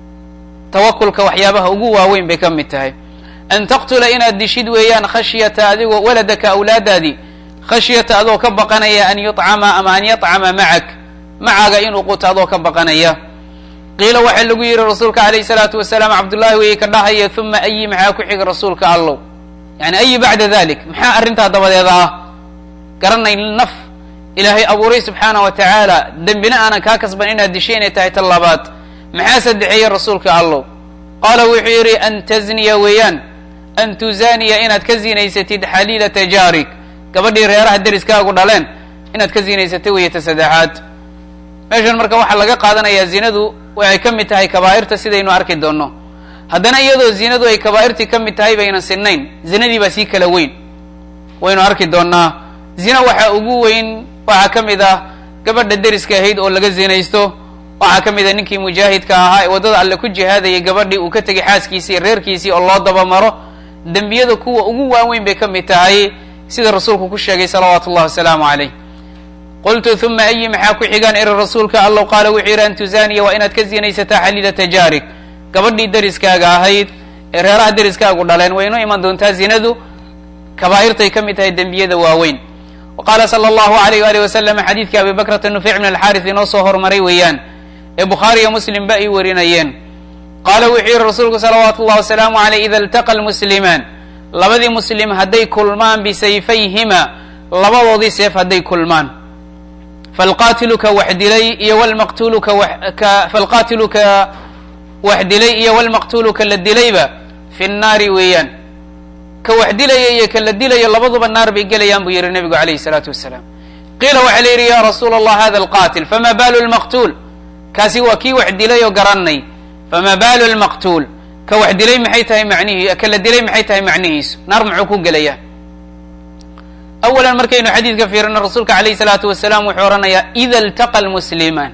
tawakulka waxyaabaha ugu waaweyn bay ka mid tahay an taqtula inaad dishid weeyaan khashyata adigoo waladaka awlaadaadii khashyata adoo ka baqanaya an yucama ama an yacama macak macaga inuu quto adoo ka baqanaya qiila waxaa lagu yihi rasuulka alayh salaatu wasalaam cabdullahi weye ka dhahaya uma ayi maxaa ku xiga rasuulka allow yani ayi bacda dalik maxaa arrintaa dabadeeda ah garanay naf ilaahay abuuray subxaana wa tacaala dembina aanan kaa kasban inaad dishay inay tahay ta labaad maxaa saddexeeye rasuulka allow qaala wuxuu yidhi an tazniya weeyaan an tuzaniya inaad ka zinaysatid xaliilata jaarik gabadhii reeraha deriskaagu dhaleen inaad ka zinaysatay weeye ta saddexaad meeshan marka waxaa laga qaadanayaa zinadu waxay ka mid tahay kabaa'irta sidaynu arki doonno haddana iyadoo zinadu ay kabaa'irtii ka mid tahay baynan sinnayn zinadii baa sii kala weyn waynu arki doonnaa zina waxaa ugu weyn waxaa ka mid ah gabadha deriska ahayd oo laga zinaysto waxaa ka mid ah ninkii mujaahidka ahaa ee waddada alle ku jihaadayay gabadhii uu ka tegay xaaskiisii iyo reerkiisii oo loo dabamaro dembiyada kuwa ugu waaweyn bay ka mid tahay sida rasuulku ku sheegay salawaatu ullahi wasalaamu calayh qultu uma ayi maxaa ku xigaan eri rasuulka allow qaala wuxuu yidhi an tuzaniya waa inaad ka zinaysataa xaliilata jaarik gabadhii deriskaaga ahayd ee reeraha deriskaagu dhaleen waynu iman doontaa zinadu kabaa'irtay ka mid tahay dembiyada waaweyn wa qaala sala allahu alayh waalih wasalam xadiidka abi bakrata nufeyc min alxaaris inoo soo horumaray weeyaan ee bukhaari iyo muslim ba ay warinayeen qaala wuxuu yihi rasuulku salawaatu ullahi wasalaamu aleyh ida iltaqa lmuslimaan labadii muslim hadday kulmaan bisayfayhima labadoodii seef hadday kulmaan falqaatilu ka wax dilay iyo wlmaqtulu ka falqaatilu ka wax dilay iyo walmaqtulu ka la dilayba fi nnaari weeyaan ka wax dilaya iyo ka la dilayo labaduba naar bay gelayaan buu yihi nebigu alayhi salaatu wasalaam qiila waxaa la yidhi ya rasuula allah hada alqatil fama balu lmaqtuul kaasi waa kii wax dilay oo garanay fama balu lmaqtuul ka wax dilay maxay tahay manihi ka la dilay maxay tahay macnihiisu naar muxuu ku gelayaa awalan markaynu xadiidka fiirino rasuulka alayh salaatu wasalaam wuxuu oranayaa ida iltaqa lmuslimaan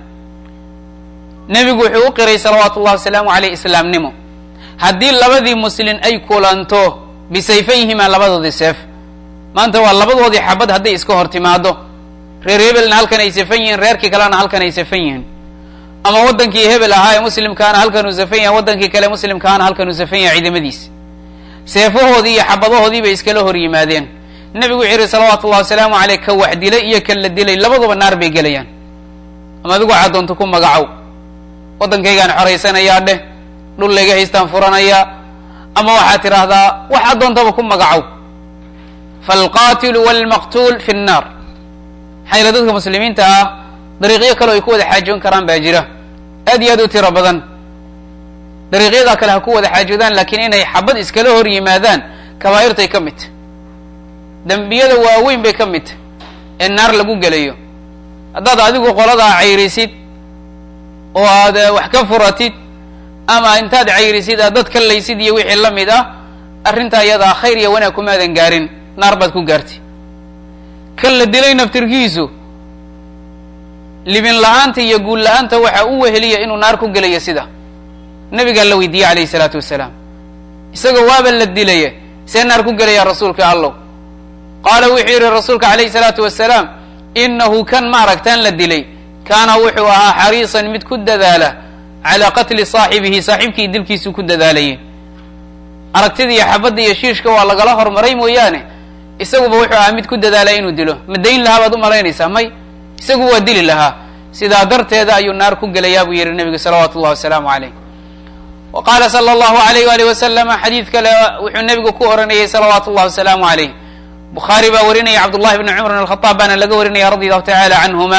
nebigu wuxuu u qiray salawaatu ullahi wasalaamu aleyh islaamnimo haddii labadii muslin ay kulanto bisayfayhima labadoodii seef maanta waa labadoodii xabad hadday iska hor timaado reer hebelna halkan ay safan yihiin reerkii kalena halkan ay safan yihiin ama waddankii hebel ahaa ee muslimkaana halkan uu safan yahay waddankii kale muslimkaana halkan uu safan yahay ciidamadiisi seefahoodii iyo xabadohoodii bay iskala hor yimaadeen nebigu wuxuu yihi salawaatu ullahi wasalaamu aleyh ka wax dilay iyo kan la dilay labaduba naar bay gelayaan ama adigu waxaa doonta ku magacow waddankaygaan xoraysanayaa dheh dhul layga haystaan furanayaa ama waxaad tidhaahdaa waxaa doontaba ku magacow falqatilu walmaqtuul fi nnaar maxaa yila dadka muslimiinta ah dariiqyo kale ay ku wada xaajoon karaan baa jira aad iyo aad u tiro badan dariiqyadaa kale ha ku wada xaajoodaan laakiin inay xabad iskala hor yimaadaan kabaa'irtay ka mid tahy dembiyada waaweyn bay ka mid tahy ee naar lagu gelayo haddaad adigu qoladaa cayrisid oo aad wax ka furatid ama intaad cayrisid aad dad ka laysid iyo wixii la mid ah arrintaa iyadaa khayr iyo wanaag kumaadan gaarin naar baad ku gaartay kan la dilay naftirkiisu libin la-aanta iyo guul la-aanta waxa u weheliya inuu naar ku gelayo sida nabigaa la weydiiyey alayhi salaatu wasalaam isagoo waaba la dilaya see naar ku gelaya rasuulka allow qaala wuxuu yihi rasuulka alayhi salaatu wasalaam inahu kan maaragtaan la dilay kaana wuxuu ahaa xariisan mid ku dadaala calaa qatli saaxibihi saaxiibkii dilkiisuu ku dadaalayay aragtida iyo xabadda iyo shiishka waa lagala hormaray mooyaane isaguba wuxuu ahaa mid ku dadaalaya inuu dilo ma dayn lahaa baad u malaynaysaa may isagu waa dili lahaa sidaa darteeda ayuu naar ku gelayaa buu yihi nabigu salawaatu ullahi wasalaamu alayh wa qaala sala allahu alayh waalih wasalama xadiid kale wuxuu nabigu ku oranayay salawaatu ullahi wasalaamu alayh bukhaari baa warinaya cabdullahi bni cumar bn alkhataab baana laga warinaya radi allahu tacala canhuma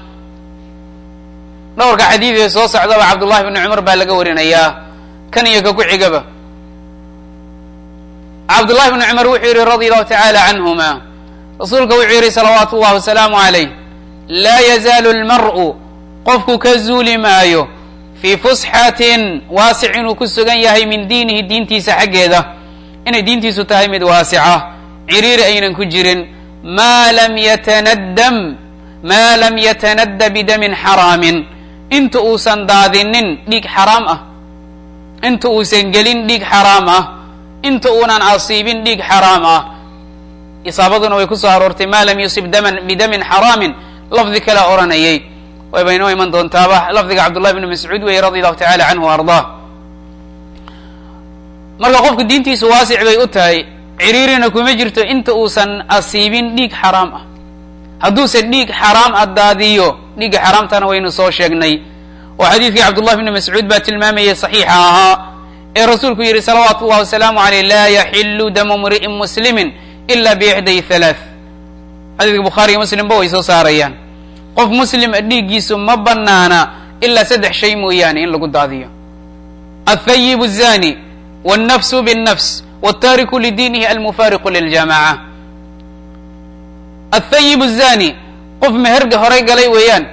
dhowrka xadiidee soo socdaba cabdullahi bni cumar baa laga warinayaa kan iyo ka ku xigaba cabdullahi bni cumar wuxuu yihi radi allahu tacala canhuma rasuulka wuxuu yihi salawaatu ullahi wasalaamu alayh laa yazaalu lmar'u qofku ka zuuli maayo fii fusxatin waasic inuu ku sugan yahay min diinihi diintiisa xaggeeda inay diintiisu tahay mid waasica ciriiri aynan ku jirin maa lam yatanadam maa lam yatanadda bidamin xaraamin inta uusan daadinin dhiig xaraam ah inta uusan gelin dhiig xaraam ah inta uunan asiibin dhiig xaraam ah isaabaduna way ku soo aroortay maa lam yusib daman bidamin xaraamin lafdi kale oranayay way baynoo iman doontaaba lafdiga cabdullahi bni mascuud weeye radi allahu tacala canhu wa ardaa marka qofku diintiisu waasic bay u tahay ciriirina kuma jirto inta uusan asiibin dhiig xaraam ah hadduusan dhiig xaraam a daadiyo dhiigga xaraamtana waynu soo sheegnay oo xadiidkii cabdullahi bni mascuud baa tilmaamayay saxiixa ahaa ee rasuulku yihi salawaatu ullahi wasalaamu aleyh laa yaxilu damu mri'in muslimin ila biixday halaath xadiidka bukhaariiyo muslimba way soo saarayaan qof muslima dhiiggiisu ma banaana ilaa saddex shay mooyaane in lagu daadiyo athayib الzani wاlnafsu bالnafs wاtaariku lidiinihi almufaariqu liljamaca athayib الzani qof meherga horay galay weeyaan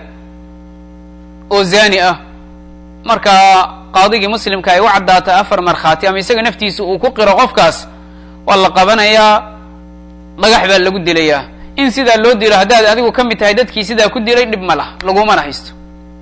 oo zani ah marka qaadigii muslimka ay u caddaata afar markhaati ama isaga naftiisa uu ku qiro qofkaas waa la qabanayaa dhagax baa lagu dilayaa in sidaa loo dilo haddaad adigu ka mid tahay dadkii sidaa ku dilay dhib ma laha lagumana haysto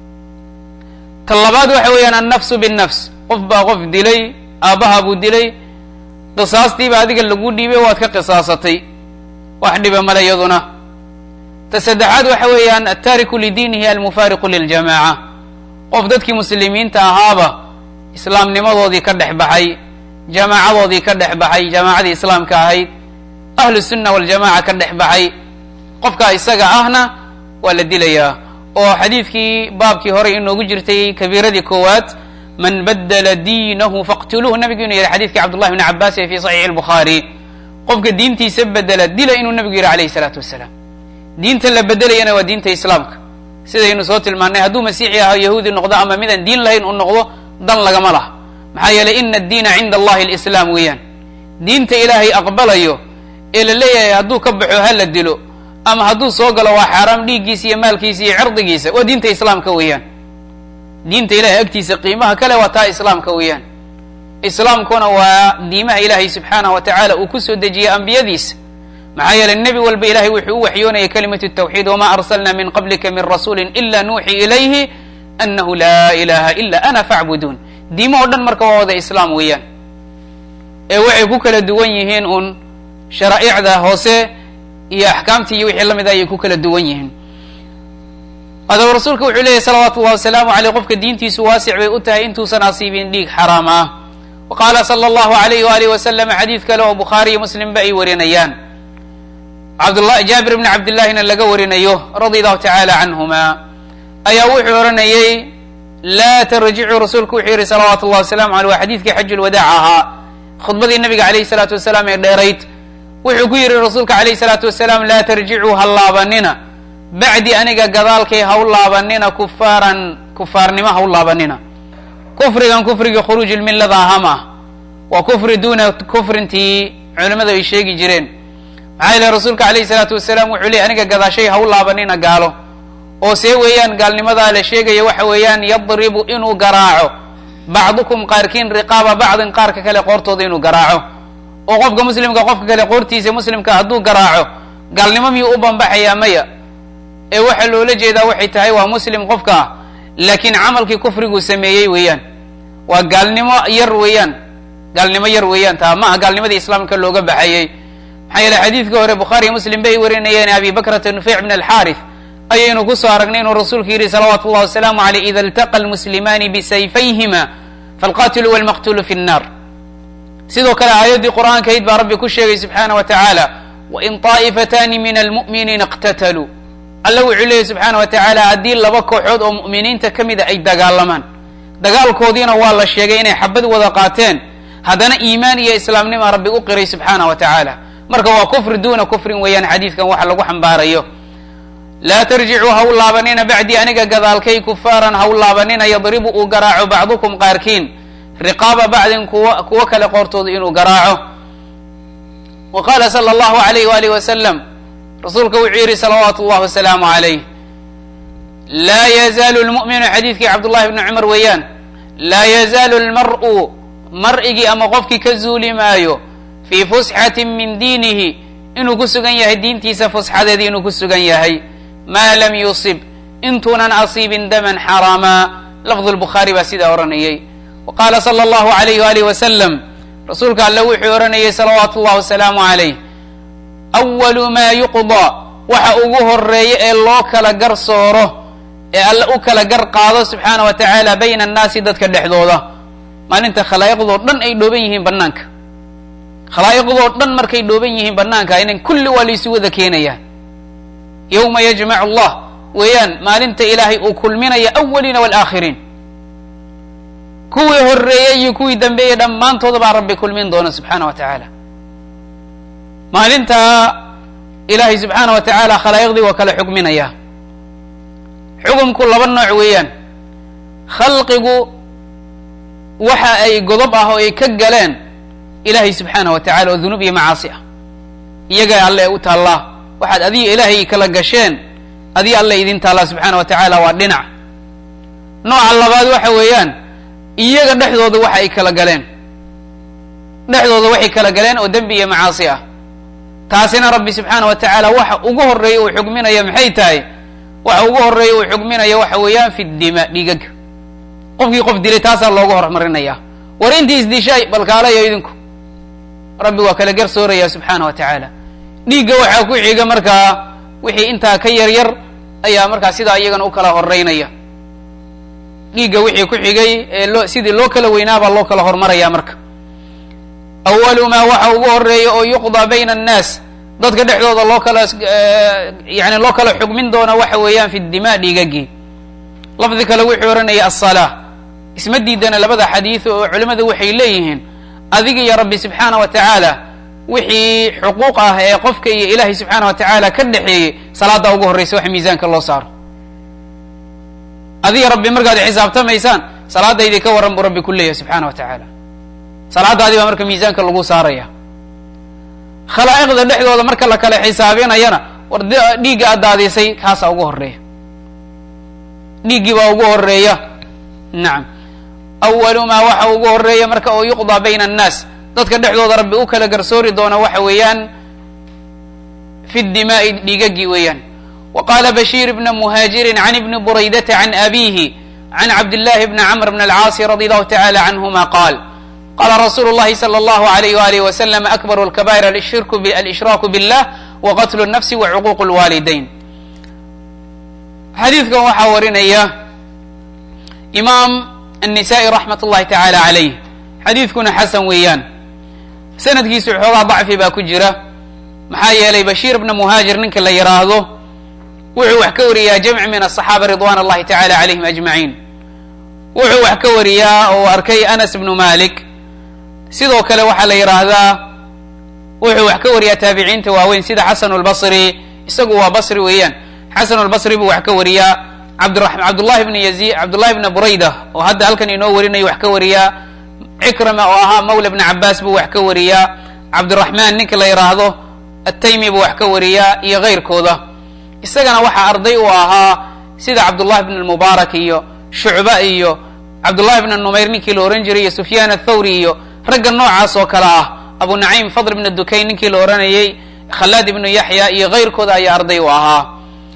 ta labaad waxa weeyaan annafsu binnafs qof baa qof dilay aabbaha buu dilay qisaastiiba adiga lagu dhiibay waad ka qisaasatay wax dhiba male iyaduna ta saddexaad waxa weeyaan attaariku lidiinihi almufaariqu liljamaca qof dadkii muslimiinta ahaaba islaamnimadoodii ka dhex baxay jamaacadoodii ka dhex baxay jamaacadii islaamka ahayd ahlu sunna waljamaca ka dhex baxay qofka isaga ahna waa la dilayaa oo xadiidkii baabkii horey inoogu jirtay kabiiradii koowaad man badla diinahu faqtuluuh nabigu inuu yihi xadidkii cabdullahi bni cabaas ee fi saxiixi albukhaari qofka diintiisa bedela dila inuu nabigu yihi alayhi salaatu wasalaam diinta la bedelayana waa diinta islaamka sidaynu soo tilmaanay hadduu masiixi ahaa yahuudi noqdo ama midaan diin lahayn uu noqdo dan lagama laha maxaa yeelay ina addiina cinda allahi alislaam weeyaan diinta ilaahay aqbalayo ee la leeyahay hadduu ka baxo ha la dilo ama hadduu soo galo waa xaaraam dhiiggiisa iyo maalkiisa iyo cirdigiisa waa diinta islaamka weeyaan diinta ilahay agtiisa qiimaha kale waa taa islaamka weeyaan islaamkuna waa diimaha ilaahay subxaanahu wa tacaala uu ku soo dejiyey ambiyadiisa maxaa yeelay nebi walba ilahay wuxuu u waxyoonayay kalimatu tawxiid wama arsalna min qablika min rasuuli ila nuuxi ilayhi anahu laa ilaha ila ana facbuduun diimo o dhan marka waa wada islaam weeyaan ee waxay ku kala duwan yihiin un sharaa'icda hoose iyo axkaamtii iyo wixii lamid a ayay ku kala duwan yihiin adaba rasuulka wuxuu leeyahy salawaatu ullahi wasalaamu aleyh qofka diintiisu waasic bay u tahay intuusan asiibin dhiig xaraam ah wa qaala sala allahu alayh waalihi wasalam xadiid kale oo bukhaari iyo muslimba ay warinayaan cabdullah jaabir bni cabdillahina laga warinayo radi allahu tacaala canhuma ayaa wuxuu oranayey laa tarjicuu rasuulku wuxuu yihi salawaatu ullahi wasalamu aleyh waa xadiidkii xaj lwadaac ahaa khudbadii nabiga alayhi salaatu wasalaam ee dheerayd wuxuu ku yihi rasuulka alayh salaatu wasalaam laa tarjicuu ha laabanina bacdi aniga gadaalkay ha u laabanina kufaaran kufaarnimo ha u laabanina kufrigan kufrigii khuruuj lmillada ahama waa kufri duuna kufrintii culimadu ay sheegi jireen maxaa yeele rasuulka alayhi salaatu wasalaam wuxuu leey aniga gadaashay ha u laabanina gaalo oo see weeyaan gaalnimadaa la sheegaya waxa weeyaan yadribu inuu garaaco bacdukum qaarkiin riqaaba bacdin qaarka kale qoortooda inuu garaaco oo qofka muslimka qofka kale qoortiisa muslimka hadduu garaaco gaalnimo miyuu u bambaxayaa maya ee waxa loola jeedaa waxay tahay waa muslim qofka ah laakiin camalkii kufrigu sameeyey weeyaan waa gaalnimo yar weeyaan gaalnimo yar weeyaan taa ma aha gaalnimadii islaamka looga baxayey maxaa yeele xadiidka hore bukhaariyo muslim bay warinayeen abi bakrata nufeyc bn alxaarith ayaynu kusoo aragnay inuu rasuulku yidhi salawaatu ullahi wasalaamu aleyh ida iltaqa almuslimaani bisayfayhima falqatilu walmaqtulu fi nnar sidoo kale aayaddii qur'aankayd baa rabbi ku sheegay subxaana wa tacaala wain طaa'ifatani min almu'miniina اqtataluu alla wuxuu leeyay subxaana wa tacaala haddii laba kooxood oo mu'miniinta ka mida ay dagaalamaan dagaalkoodiina waa la sheegay inay xabad wada qaateen haddana iimaan iyo islaamnima rabbi u qiray subxaana wa tacaala marka waa kufri duna kufrin weeyaan xadiidkan waxa lagu xambaarayo laa tarjicuu ha u laabanina bacdii aniga gadaalkay kufaaran ha u laabanina yadribu uu garaaco bacdukum qaarkiin riqaaba bacdin kuwa kuwo kale qoortooda inuu garaaco wa qaala sala allahu alayh waalih wasalam rasuulka wuxuu yidhi salawaatu ullahi wasalaamu alayh laa yazaalu lmu'minu xadiidkii cabdullahi bni cumar weeyaan laa yazaalu lmar'u mar'igii ama qofkii ka zuuli maayo fii fusxatin min diinihi inuu ku sugan yahay diintiisa fusxadeedii inuu ku sugan yahay maa lam yusib intuunan asiibin daman xaraama lafdu lbukhaari baa sidaa odhanayay wa qaala sala allahu alayh waalih wasalam rasuulka alle wuxuu odhanayay salawaatu ullahi wasalaamu alayh awalu maa yuqdaa waxa ugu horeeya ee loo kala gar sooro ee alle u kala gar qaado subxaana wa tacaala bayna annaasi dadka dhexdooda maalinta khalaa'iqdoo dhan ay dhooban yihiin banaanka khalaa'iqdoo dhan markay dhooban yihiin banaanka inan kulli waa laysu wada keenayaa yowma yajmacu allah weeyaan maalinta ilaahay uu kulminaya awaliina waalaakhiriin kuwii horeeyey iyo kuwii dambeeyey dhammaantooda baa rabbi kulmin doona subxaana wa tacaala maalintaa ilaahay subxaana wa tacaala khalaa'iqdii waa kala xukminayaa xukumku laba nooc weeyaan khalqigu waxa ay godob ah oo ay ka galeen ilaahay subxaana wa tacala oo dunuub iyo macaasi ah iyaga alle u taallaa waxaad adiga ilaahay kala gasheen adiga alle idin taallaa subxaana wa tacaala waa dhinac nooca labaad waxa weeyaan iyaga dhexdooda waxa ay kala galeen dhexdooda waxay kala galeen oo dembi iyo macaasi ah taasina rabbi subxaana wa tacaala waxa ugu horeeya uu xugminaya maxay tahay waxa ugu horeeya uu xugminaya waxa weeyaan fi dima dhiigaga qofkii qof dilay taasaa loogu hormarinaya war intii isdishay balkaalayo idinku rabbi waa kala garsooraya subxaana wa tacaala dhiigga waxaa ku xiga markaa wixii intaa ka yar yar ayaa markaa sidaa iyagana u kala horeynaya dhiigga wixii ku xigay ee loo sidii loo kala weynaabaa loo kala hormaraya marka awalu maa waxa ugu horeeya oo yuqdaa bayna annaas dadka dhexdooda loo kala yani loo kala xugmin doona waxa weeyaan fi dimaa dhiigagii lafdi kale wuxuu ohanaya asalaa isma diidana labada xadiid oo culimmadu waxay leeyihiin adiga iyo rabbi subxaana wa tacaala wixii xuquuq ah ee qofka iyo ilaahay subxaana wa tacaala ka dhexeeyey salaada ugu horreysa wax miisaanka loo saaro adiga rabbi markaad xisaabtamaysaan salaadaydii ka warran buu rabbi ku leeyahay subxaana wa tacaala salaadaadii baa marka miisaanka lagu saaraya khalaa'iqda dhexdooda marka la kala xisaabinayana war dhiigga aad daadisay kaasaa ugu horeeya dhiiggii baa ugu horeeya nacam awalu maa waxa ugu horeeya marka oo yuqdaa bayna annaas dadka dhexdooda rabbi u kala garsoori doona waxa weeyaan fi dimaai dhiigagii weeyaan wa qaala bashiir bna muhaajirin can ibni buraydata can abihi can cabdillahi bni camr bn alcaasi radi allahu tacala canhuma qaal qala rasuulu llahi sala allahu alayh waalih wasalam akbaru alkabair alshraaku billah wa qatlu nafsi wa cuquuq lwaalidayn xadiidkan waxaa warinaya imaam النسائي raxmat ullahi taعalى عalayh xadiidkuna xasan weeyaan sanadkiisu xoogaa dacfi baa ku jira maxaa yeelay bashiir bna muhaajir ninka la yidhaahdo wuxuu wax ka wariyaa jamc min aلصaxaaba ridwan اllahi taعalى عalayhim ajmaعin wuxuu wax ka wariyaa oo arkay anas bnu malik sidoo kale waxaa la yidhaahdaa wuxuu wax ka wariyaa taabiciinta waaweyn sida xasan اlbصri isagu waa basri weeyaan xasan اlbصri buu wax ka wariyaa cabdullahi bn yazid cabdullahi bna burayda oo hadda halkan inoo warinayo wax ka wariyaa cikrima oo ahaa mawla bna cabaas buu wax ka wariyaa cabdiraxmaan ninka la yidhaahdo ataymi buu wax ka wariyaa iyo keyrkooda isagana waxaa arday u ahaa sida cabdullahi bn lmubaarak iyo shucba iyo cabdullahi bna numayr ninkii la ohan jiray iyo sufyaan athawri iyo ragga noocaas oo kale ah abu naciim fadl bna dukayn ninkii la ohanayey khalaad ibnu yaxya iyo keyrkooda ayaa arday u ahaa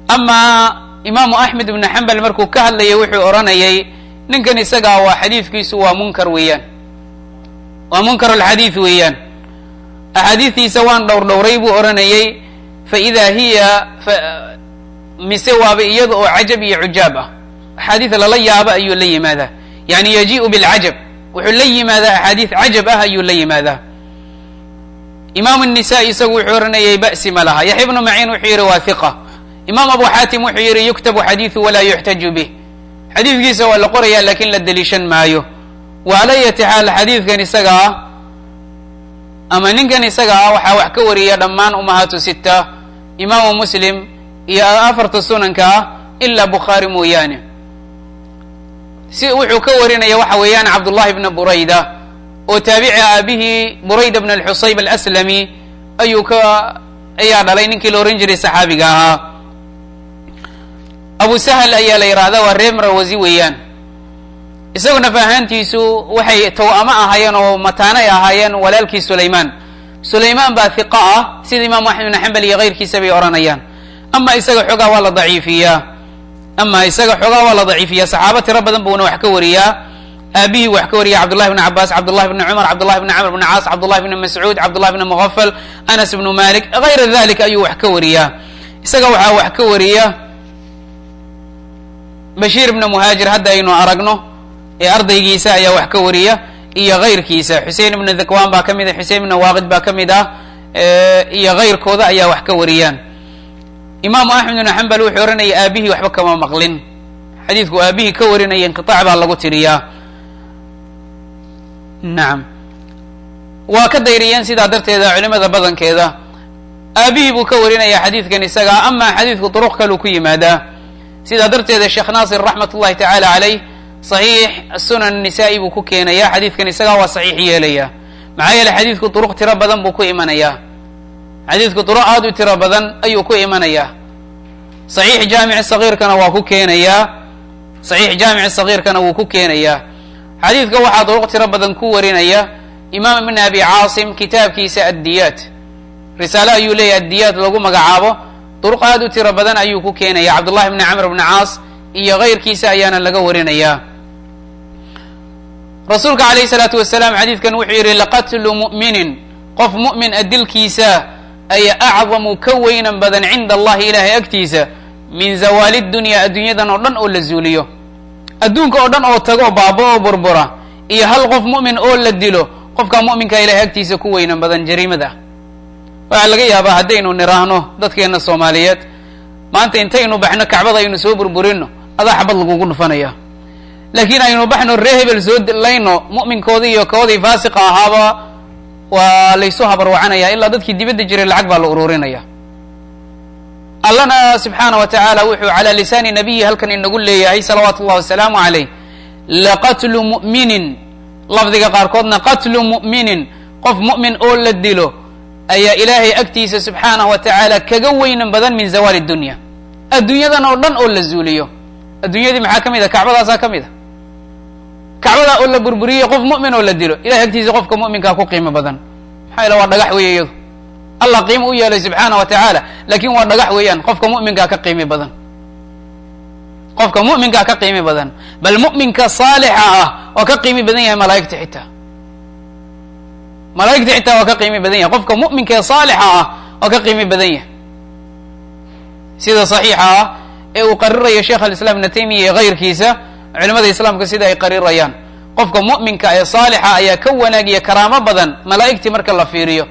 ama imaamu axmed ibnu xambal markuu ka hadlayay wuxuu odhanayay ninkan isagaa waa xadiidkiisu waa munkar weeyaan, waa munkar alxadiid weeyaan, axaadiistiisa waan dhowr dhowray buu odhanayay, fa idaa hiya mise waaba iyada oo cajab iyo cujaab ah, axaadiid lala yaabo ayuu la yimaadaa, yani yajii'u bilcajab, wuxuu la yimaadaa axaadiid cajab ah ayuu la yimaadaa. imaamu الnisa'i isagu wuxuu odhanayay ba'si ma laha. yaxya ibnu maciin wuxuu yihi waa hiqa. imaam abu xaatim wuxuu yihi yuktabu xadiiثu walaa yuxtaju bih, xadiidkiisa waa la qoraya lakin la deliishan maayo. wa ala yati xaal xadiidkan isaga ah ama ninkan isaga ah waxaa wax ka wariya dhammaan umahaatu sita, imaamu muslim iyo afarta sunanka ah ilaa bukhaari mooyaane. si wuxuu ka warinaya waxa weeyaan cabdullahi bna burayda oo taabici aabihii burayda bn alxusayb alaslami ayuu ka ayaa dhalay ninkii la ohan jiray saxaabiga ahaa. abu sahl ayaa la yihahda waa reer marwasi weeyaan, isaguna fahaantiisu waxay taw'amo ahaayeen oo mataanay ahaayeen walaalkii sulaymaan. sulaymaan baa hiqa ah sida imaamu axmed bn xambal iyo keyrkiisa bay odhanayaan, ama isaga xoogaa waa la daciifiyaa ama isaga xoogaa waa la daciifiyaa saxaaba tiro badan buuna wax ka wariyaa. aabihii wax ka wariya cabdullahi bn cabaas, cabdullahi bn cumar, cabdullahi bn camr bn caas, cabdullahi bn mascuud, cabdullahi bn mughafal, anas bnu malik, gayra dalik ayuu wax ka wariyaa. isaga waxaa wax ka wariya bashiir ibna muhaajir hadda aynu aragno ee ardaygiisa ayaa wax ka wariya iyo kayrkiisa. xusein ibna dhakwaan baa ka mid ah, xusein ibna waaqid baa ka mid ah iyo kayrkooda ayaa wax ka wariyaan. imaamu axmed ibn xambal wuxuu ohanaya aabihii waxba kama maqlin, xadiidku aabihii ka warinaya inqiطaac baa lagu tiriyaa. nacam, waa ka dayriyeen sidaa darteeda culimada badankeeda. aabihii buu ka warinaya xadiidkan isaga, ama xadiidku duruq kaluu ku yimaadaa. sidaa darteeda sheekh naasir raxmat ullahi tacaala caleyh saxiix sunan nisaa-i buu ku keenaya, xadiidkan isagaa waa saxiix yeelaya. maxaa yeele xadiidku duruq tiro badan buu ku imanayaa, xadiidku duruq aad u tiro badan ayuu ku imanayaa. saxiix jaamic sagiirkana waa ku keenayaa, saxiix jaamic sagiirkana wuu ku keenayaa. xadiidka waxaa duruq tiro badan ku warinaya imaam ibn abi caasim kitaabkiisa addiyaat, risaale ayuu leeyahy addiyaat lagu magacaabo, duruq aad u tiro badan ayuu ku keenaya. cabdullahi bni camr bni caas iyo kayrkiisa ayaana laga warinayaa. rasuulka alayh salaatu wasalaam xadiidkan wuxuu yihi laqatlu mu'minin, qof mu'min a dilkiisa aya acdamu ka weynan badan cinda allahi ilahay agtiisa min zawaali dunya, adduunyadan oo dhan oo la zuuliyo, adduunka oo dhan oo tago baaba oo burbura, iyo hal qof mu'min oo la dilo, qofka mu'minka ilahay agtiisa ku weynan badan jariimada. waxaa laga yaabaa haddaynu niraahno dadkeena soomaaliyeed maanta intaynu baxno kacbada aynu soo burburino adaa xabad lagugu dhufanaya, laakiin aynu baxno ree hebel soo layno mu'minkoodii iyo koodii faasiqa ahaaba waa laysu habarwacanaya, ilaa dadkii dibadda jiray lacag baa la ururinaya. allana subxaana wa tacaala wuxuu calaa lisaani nabiyi halkan inagu leeyahay salawaatu ullahi wasalaamu caleyh laqatlu mu'minin, lafdiga qaarkoodna qatlu mu'minin, qof mu'min oo la dilo ayaa ilaahay agtiisa subxaanahu wa tacaala kaga weynan badan min zawaali dunya, adduunyadan oo dhan oo la zuuliyo. adduunyadii maxaa ka mid a? kacbadaasaa ka mid a. kacbadaa oo la burburiyey qof mu'min oo la dilo, ilahay agtiisa qofka mu'minkaa ku qiimo badan. maxaa yale waa dhagax weeye iyadu, allah qiimo u yeelay subxaana wa tacaala, laakin waa dhagax weeyaan, qofka mu'minkaa ka qiimi badan, qofka mu'minkaa ka qiimi badan. bal mu'minka saalixa ah waa ka qiimi badan yahay malaa'igta xitaa, malaa'igta xitaa waa ka qiimi badan yahay, qofka mu'minka ee saalixa ah waa ka qiimi badan yahay. sida saxiixa ah ee uu qariraya sheekh alislaam ibna taymiya iyo kayrkiisa, culimada islaamka sida ay qarirayaan, qofka mu'minka ee saalixa ayaa ka wanaagiya karaamo badan malaa'igtii marka la fiiriyo.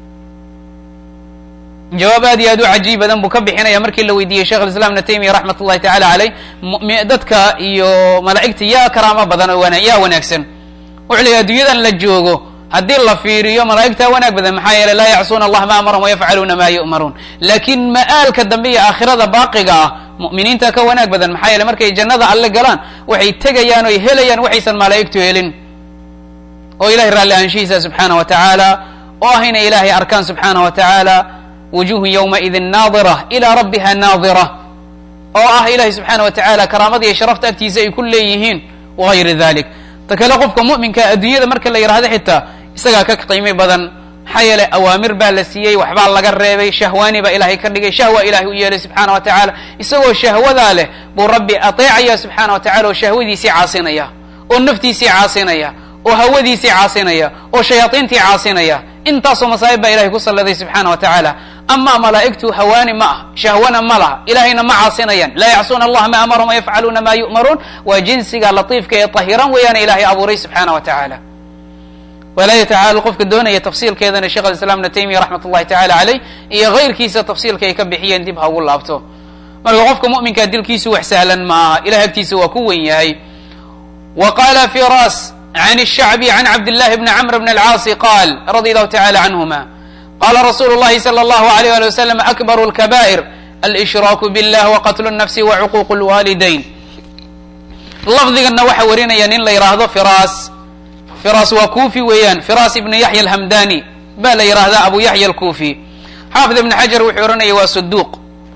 jawaab aad iyo aad u cajiib badan buu ka bixinaya markii la weydiiyey sheekh alislam ibna taymiya raxmat ullahi tacala caleyh, dadka iyo malaa'igta yaa karaamo badan oo yaa wanaagsan. wuxuu leeyahy adduunyadan la joogo haddii la fiiriyo malaa'igtaa wanaag badan, maxaa yeele laa yacsuuna allah ma amarahum wayafcaluuna ma yu'maruun. laakiin ma'aalka dambe iyo aakhirada baaqiga ah mu'miniinta ka wanaag badan, maxaa yeele markay jannada alle galaan waxay tegayaan oy helayaan waxaysan malaa'igtu helin, oo ilahay raalli aanshihiisa subxaana wa tacaala, oo ah inay ilaahay arkaan subxaana wa tacaala. wujuhun ywmaidin naadira ilaa rabbiha naadira, oo ah ilahay subxaana wa tacaala karaamada iyo sharafta agtiisa ay ku leeyihiin wagayri dalik. ta kale qofka mu'minka adduunyada marka la yihahdo xitaa isagaa ka qiimi badan maxaa yeelay awaamir baa la siiyey, waxbaa laga reebay, shahwaani baa ilaahay ka dhigay, shahwa ilahay u yeelay subxaana wa tacaala. isagoo shahwadaa leh buu rabbi ateecaya subxaana wa tacala oo shahwadiisii caasinaya, oo naftiisii caasinaya, oo hawadiisii caasinaya, oo shayaaiintii caasinaya. intaasoo masaa'ib baa ilahay ku salladay subxaana wa tacaala. ama malaa'igtu hawaani ma ah, shahwana ma laha, ilahayna ma caasinayaan. laa yacsuuna allaha ma amarahum wayafcaluuna ma yu'maruun. waa jinsiga latiifka ee tahiran weeyaana ilahay abuuray subxaana wa tacaala. walaahi tacaala qofka doonaya tafsiilkeedana sheekh alislaam ibnu taymiya raxmat ullahi tacala caleyh iyo kayrkiisa tafsiilka ay ka bixiyeen dib ha ugu laabto. marka qofka mu'minkaa dilkiisu wax sahlan ma aha, ilahay agtiisa waa ku wen yahay. wa qaala firas can الshacbi can cabdillahi bni camr bn alcaasi qaal radi allahu tacala canhuma qala rasulu llahi salى allahu alayh ali wasalam akbaru اlkaba'ir alshraaku billah waqatlu الnafsi wacuquuq اlwalidayn. lafdigana waxa warinaya nin la yidhaahdo firas. firas waa kufi weeyaan, firas ibn yaxya alhamdani baa la yidhaahdaa abu yaxya alkufi. xaafid ibn xajar wuxuu ohanaya waa saduuq,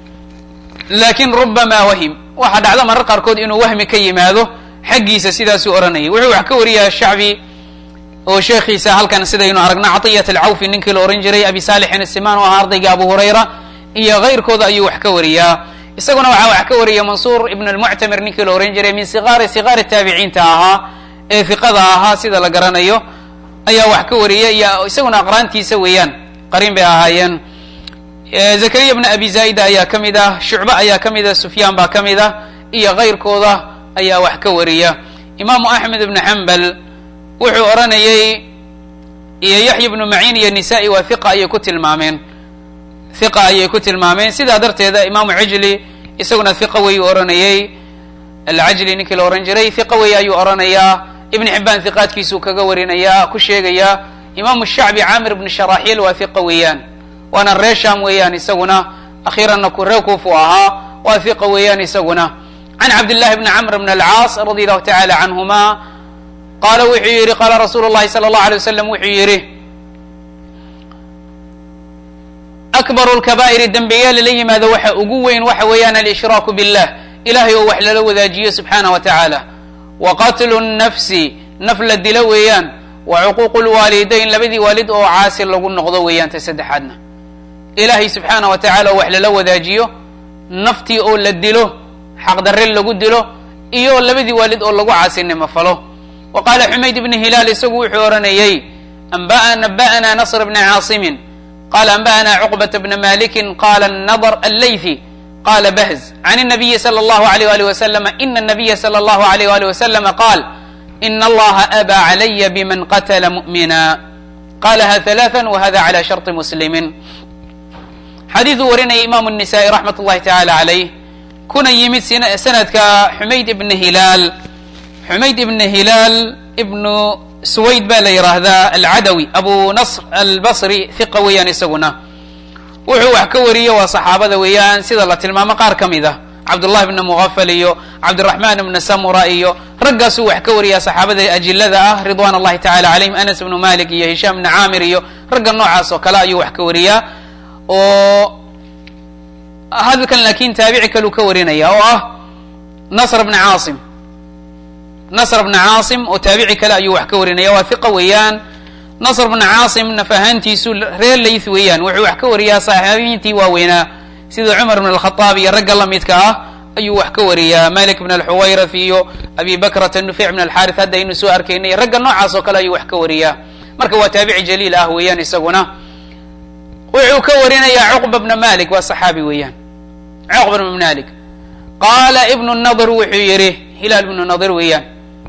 lakin rubama wahim, waxaa dhacda marar qaarkood inuu wahmi ka yimaado xaggiisa, sidaasuu ohanayay. wuxuu wax ka wariyaa shacbi oo sheekhiisa halkan sidaynu aragna caطiyat alcawfi ninkii la ohan jiray, abi saalixin asiman oo ahaa ardayga abu hurayra iyo kayrkooda ayuu wax ka wariyaa. isaguna waxaa wax ka wariya mansuur ibn almuctamir ninkii la ohan jiray, min sigaari sigaari taabiciinta ahaa ee fiqada ahaa sida la garanayo, ayaa wax ka wariya iyo isaguna aqraantiisa weeyaan, qariin bay ahaayeen. zakariya bn abi zaida ayaa ka mid ah, shucbe ayaa ka mid ah, sufyaan baa ka mid ah iyo kayrkooda ayaa wax ka wariya. imaamu axmed ibn xambal wuxuu oranayey iyo yaxya ibnu maciin iyo nisaa-i waa hiqa ayay ku tilmaameen, hiqa ayay ku tilmaameen. sidaa darteeda imaamu cijli isaguna hiqa weyu oranayey, alcajli ninkii la ohan jiray hiqa wey ayuu oranayaa. ibn xibaan hiqaadkiisuu kaga warinayaa, ku sheegaya. imaamu shacbi camir ibn sharaxiil waa hiqa weeyaan, waana reer sham weeyaan isaguna, akhiiranna reer kuufu ahaa, waa hiqa weeyaan isaguna. can cabdillahi bni camr bn alcaas radi allahu tacala canhuma qaala wuxuu yihi qaala rasuulu llahi sala allahu alay wasalam wuxuu yihi akbaru lkabaa'iri dembiyaal la yimaado waxa ugu weyn waxa weeyaan alshraaku billah, ilahay oo wax lala wadaajiyo subxaana wa tacaala. wa qatlu nafsi, naf la dilo weeyaan. wa cuquuqu lwaalidayn, labadii waalid oo caasi lagu noqdo weeyaan. ta saddexaadna ilahay subxaana wa tacala oo wax lala wadaajiyo, naftii oo la dilo, xaqdarre lagu dilo, iyo labadii waalid oo lagu caasinimo falo. wa qaala xumayd ibn hilaal isagu wuxuu oranayey naba'ana nasr bna caasimin qala anba'ana cuqbata bna malikin qala nadr allaythi qala bahz can الnabiyi salى اllahu alayh ali wasalam ina الnabiya salى اllahu alayh ali wasalam qaal ina allaha abaa calaya bman qatla mu'mina qalaha ثalaثa wahada cala sharطi muslimin. xadiiثuu warinaya imaamu الnisa'i raxmat اllahi tacala calayh, kuna yimid sanadka xumayd ibn hilaal. xumayd ibn hilaal ibnu suwayd baa la yidhaahdaa alcadawi, abu nasr albasri hiqa weeyaan isaguna. wuxuu wax ka wariye waa saxaabada weeyaan, sida la tilmaamo qaar ka mid ah, cabdullahi bna mughafal iyo cabdiraxmaan ibna samura iyo raggaasuu wax ka wariyaa saxaabada ajilada ah ridwan allahi tacala calayhim, anas ibnu malik iyo hishaam ibna caamir iyo ragga noocaas oo kale ayuu wax ka wariyaa. oo hadalkan laakin taabici kaluu ka warinaya oo ah nasr bna caasim, nasr bna caasim oo taabici kale ayuu wax ka warinaya, waa hiqa weeyaan. nasr bna caasim naf ahaantiisu reer layth weeyaan, wuxuu wax ka wariyaa saxaabiyiintii waaweynaa sida cumar bn alkhadaab iyo ragga lamidka ah ayuu wax ka wariyaa. malik bn alxuwayrath iyo abi bakrata nufic bn alxarith hadda aynu soo arkaynay, ragga noocaas oo kale ayuu wax ka wariyaa. marka waa taabici jaliil ah weeyaan isaguna. wuxuu ka warinayaa cuqba bna malik, waa saxaabi weeyaan, cuqba bna malik. qaala ibnu nadr wuxuu yihi, hilaal ibnu nadr weeyaan,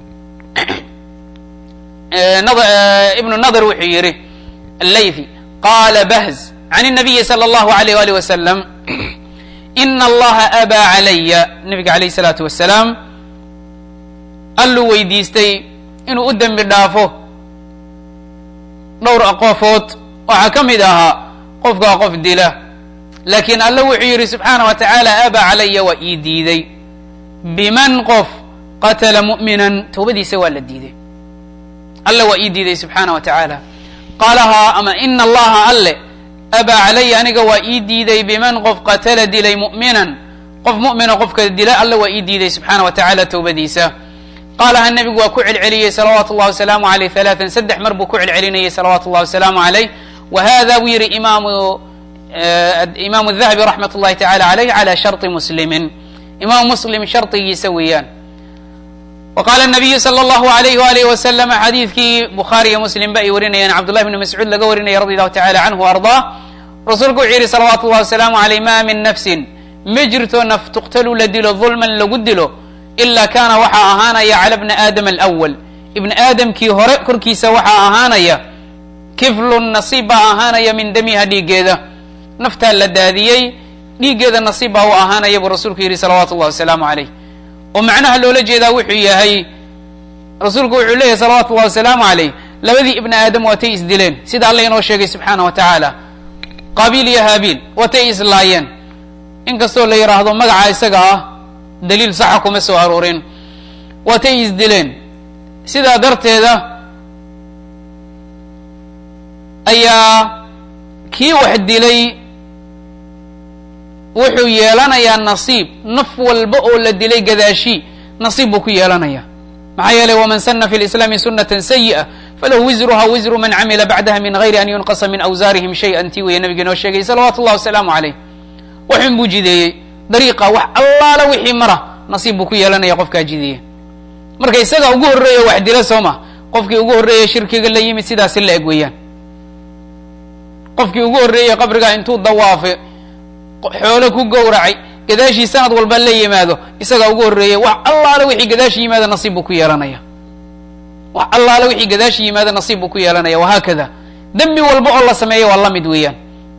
ibnu nadr wuxuu yihi allaythi qaala bahz can الnabiyi salى اllahu alayh ali wasalam ina allaha abaa calaya, nabiga alayh الsalaatu wasalaam alluu weydiistay inuu u dembi dhaafo dhowr qofood, waxaa ka mid ahaa qofkaa qof dila, laakiin alla wuxuu yihi subxaana wa tacaala abaa calaya waa ii diiday, biman qof qatala mu'minan, tawbadiisa waa la diiday, alla waa ii diiday subxaana wa tacaala. qaalahaa ama ina allaha alle abaa calaya aniga waa ii diiday biman qof qatala dilay mu'minan, qof mu'mina qofka dila alla waa ii diiday subxaana wa tacaala tawbadiisa. qaalaha nebigu waa ku celceliyey salawaatu اllahi wasalaamu aleyh alaaan, saddex mar buu ku celcelinayey salawaatu اllahi wasalaamu aleyh. wa hada buu yihi imaamu imaamu الdahabi raxmat اllahi tacala alayh calى sharطi muslimin imaam muslim shardigiisa weeyaan. wa qaala الnabiyu salى اllahu alayh walih waslama xadiidkii bukhaariya muslim ba ay warinayaan cabdullahi bni mascuud laga warinaya radi allahu tacala canhu ardaa rasuulku wuxuu yihi salawaatu اllahi wasalaamu aleyh ma min nafsin ma jirto naf tuqtalu la dilo dulman lagu dilo ila kana waxaa ahaanaya cala bni aadam alأwal ibni aadamkii hore korkiisa waxaa ahaanaya kiflun nasiib baa ahaanaya min damiha dhiiggeeda naftaa la daadiyey dhiiggeeda nasiib baa u ahaanaya buu rasuulku yidhi salawaatu اllahi wasalaamu aleyh oo macnaha loola jeedaa wuxuu yahay rasuulku wuxuu leeyahay salawaatu اllahi wasalaamu aleyh labadii ibni aadam waatay isdileen sida alla inoo sheegay subxaanah wa tacaala qaabiil iyo haabiil waatay islaayeen inkastoo la yidhaahdo magaca isaga ah daliil saxa kuma soo aroorin waatay isdileen sidaa darteeda ayaa kii wax dilay wuxuu yeelanayaa nasiib naf walba oo la dilay gadaashi nasiib buu ku yeelanaya maxaa yeelay waman sana fi lislaami sunata sayi'a falahu wisruha wisru man camila bacdaha min gayri an yunqasa min awsaarihim shay-an tii waya nabiga inoo sheegay salawaatu اllahi wasalaamu aleyh waxun buu jideeyey dariiqa wax allaala wixii mara nasiib buu ku yeelanaya qofkaa jideeye marka isaga ugu horreeya wax dila soo ma qofkii ugu horreeya shirkiga la yimid sidaasi la eg weeyaan qofkii ugu horreeyey qabrigaa intuu dawaafe xoolo ku gowracay gadaashii sanad walba la yimaado isagaa ugu horreeyey wax allaala wixii gadaashi yimaada nasiib buu ku yeelanaya wax allaala wixii gadaashi yimaada nasiib buu ku yeelanaya wahaakada dembi walba oo la sameeya waa la mid weeyaan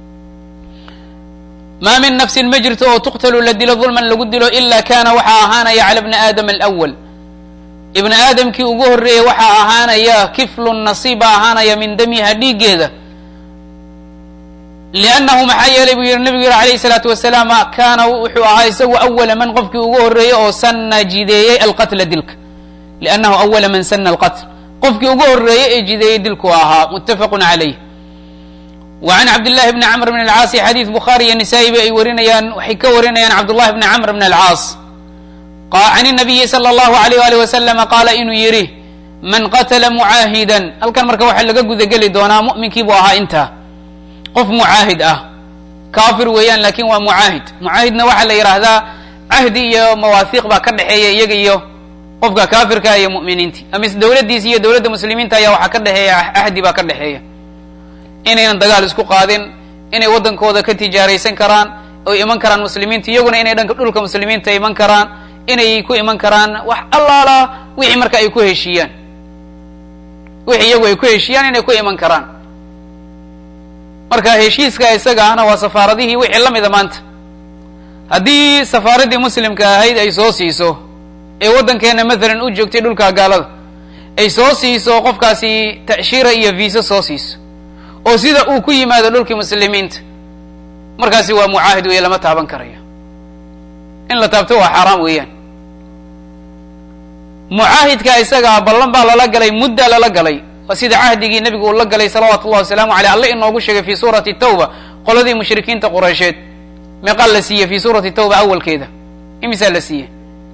ma min nafsin ma jirto oo tuqtalu la dilo dulman lagu dilo ila kana waxaa ahaanaya cala bni aadam alأwal ibni aadamkii ugu horreeyey waxaa ahaanaya kiflun nasiib baa ahaanaya min damiha dhiiggeeda liannahu maxaa yeelay buu yihi nabigu yihi alayh الsalaatu wasalaam kaana wuxuu ahaa isagu awala man qofkii ugu horreeyey oo sana jideeyey alqatla dilka liannahu awala man sana alqatl qofkii ugu horreeyey ee jideeyey dilku ahaa muttafaqu calayh wa can cabdillahi bni camr bn alcaas xadiid bukhaari iyo nisaa-i ba ay warinayaan waxay ka warinayaan cabdullahi bni camr bn alcaas can الnabiyi salى اllahu alayh alih wasalama qaala inuu yihi man qatla mucaahidan halkan marka waxaa laga gudageli doonaa mu'minkii buu ahaa intaa qof mucaahid ah kaafir weeyaan lakin waa mucaahid mucaahidna waxaa la yidhaahdaa cahdi iyo mawaahiiq baa ka dhexeeya iyaga iyo qofka kaafirka iyo mu'miniinti ama dowladdiisa iyo dowladda muslimiinta ayaa waxaa ka dhexeeya ahdi baa ka dhexeeya inaynan dagaal isku qaadin inay waddankooda ka tijaaraysan karaan oo iman karaan muslimiinta iyaguna inay dhanka dhulka muslimiinta iman karaan inay ku iman karaan wax allaala wixii marka ay ku heshiiyaan wixii iyagu ay ku heshiiyaan inay ku iman karaan marka heshiiska isaga ahna waa safaaradihii wixii la mida maanta haddii safaaraddii muslimka ahayd ay soo siiso ee waddankeena mathalan u joogtay dhulka gaalada ay soo siiso qofkaasi ta'shiira iyo viisa soo siiso oo sida uu ku yimaado dhulkii muslimiinta markaasi waa mucaahid weeye lama taaban karayo in la taabto waa xaaraam weeyaan mucaahidka isagaa ballan baa lala galay muddaa lala galay waa sida cahdigii nebigu uu la galay salawaatu ullahi wasalaamu aleyh alle inoogu sheegay fi suurati tawba qoladii mushrikiinta quraysheed meeqaa la siiyey fi suurati tawba awalkeeda imisaa la siiyey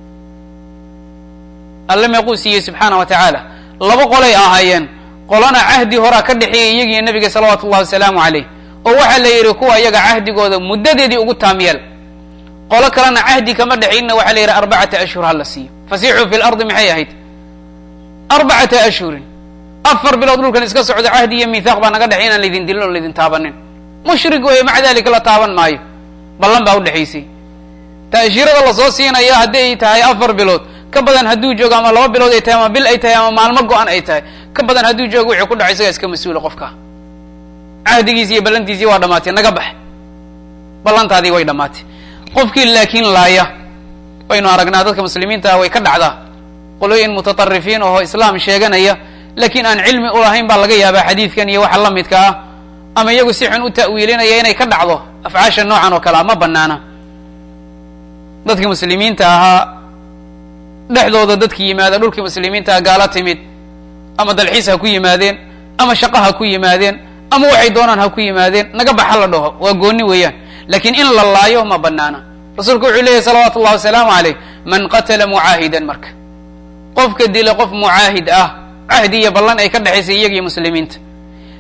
alle meequu siiyey subxaana wa tacaala laba qolay ahaayeen qolana cahdi horaa ka dhexeeyay iyagiiyo nebiga salawaatu ullahi wasalaamu aleyh oo waxaa la yidhi kuwa iyaga cahdigooda muddadeedii ugu taamyeel qolo kalena cahdi kama dhexaynna waxaa la yidhi arbacata ashhur ha la siiyo fasixuu fi lardi maxay ahayd arbacata ashhurin afar bilood dhulkan iska socdo cahdi iyo miithaaq baa naga dhexay inaan laydin dilin oon laydin taabanin mushrik weeye maca dalika la taaban maayo ballan baa udhexaysay ta'shiirada lasoo siinaya haddii ay tahay afar bilood ka badan hadduu joogo ama laba bilood ay tahay ama bil ay tahay ama maalmo go-an ay tahay ka badan hadduu joogo wuxuu ku dhacay isagaa iska mas-uula qofka cahdigiisi iyo ballantiisii waa dhamaatay naga bax ballantaadii way dhamaatay qofkii laakiin laaya waynu aragnaa dadka muslimiinta ah way ka dhacdaa qolooyin mutaطarifiin oo islaam sheeganaya lakin aan cilmi ulahayn baa laga yaabaa xadiidkan iyo waxa la midka ah ama iyagu si xun u ta'wiilinaya inay ka dhacdo afcaasha noocan oo kalea ma banaana dadkii muslimiinta ahaa dhexdooda dadki yimaada dhulkii muslimiinta ah gaala timid ama dalxiis ha ku yimaadeen ama shaqo ha ku yimaadeen ama waxay doonaan ha ku yimaadeen naga baxa la dhaho waa gooni weeyaan lakin in la laayo ma banaana rasuulku wuxuu leeyahy salawaatu ullahi wasalaamu aleyh man qatala mucaahidan marka qofka dila qof mucaahid ah cahdi iyo ballan ay ka dhexaysay iyagiyo muslimiinta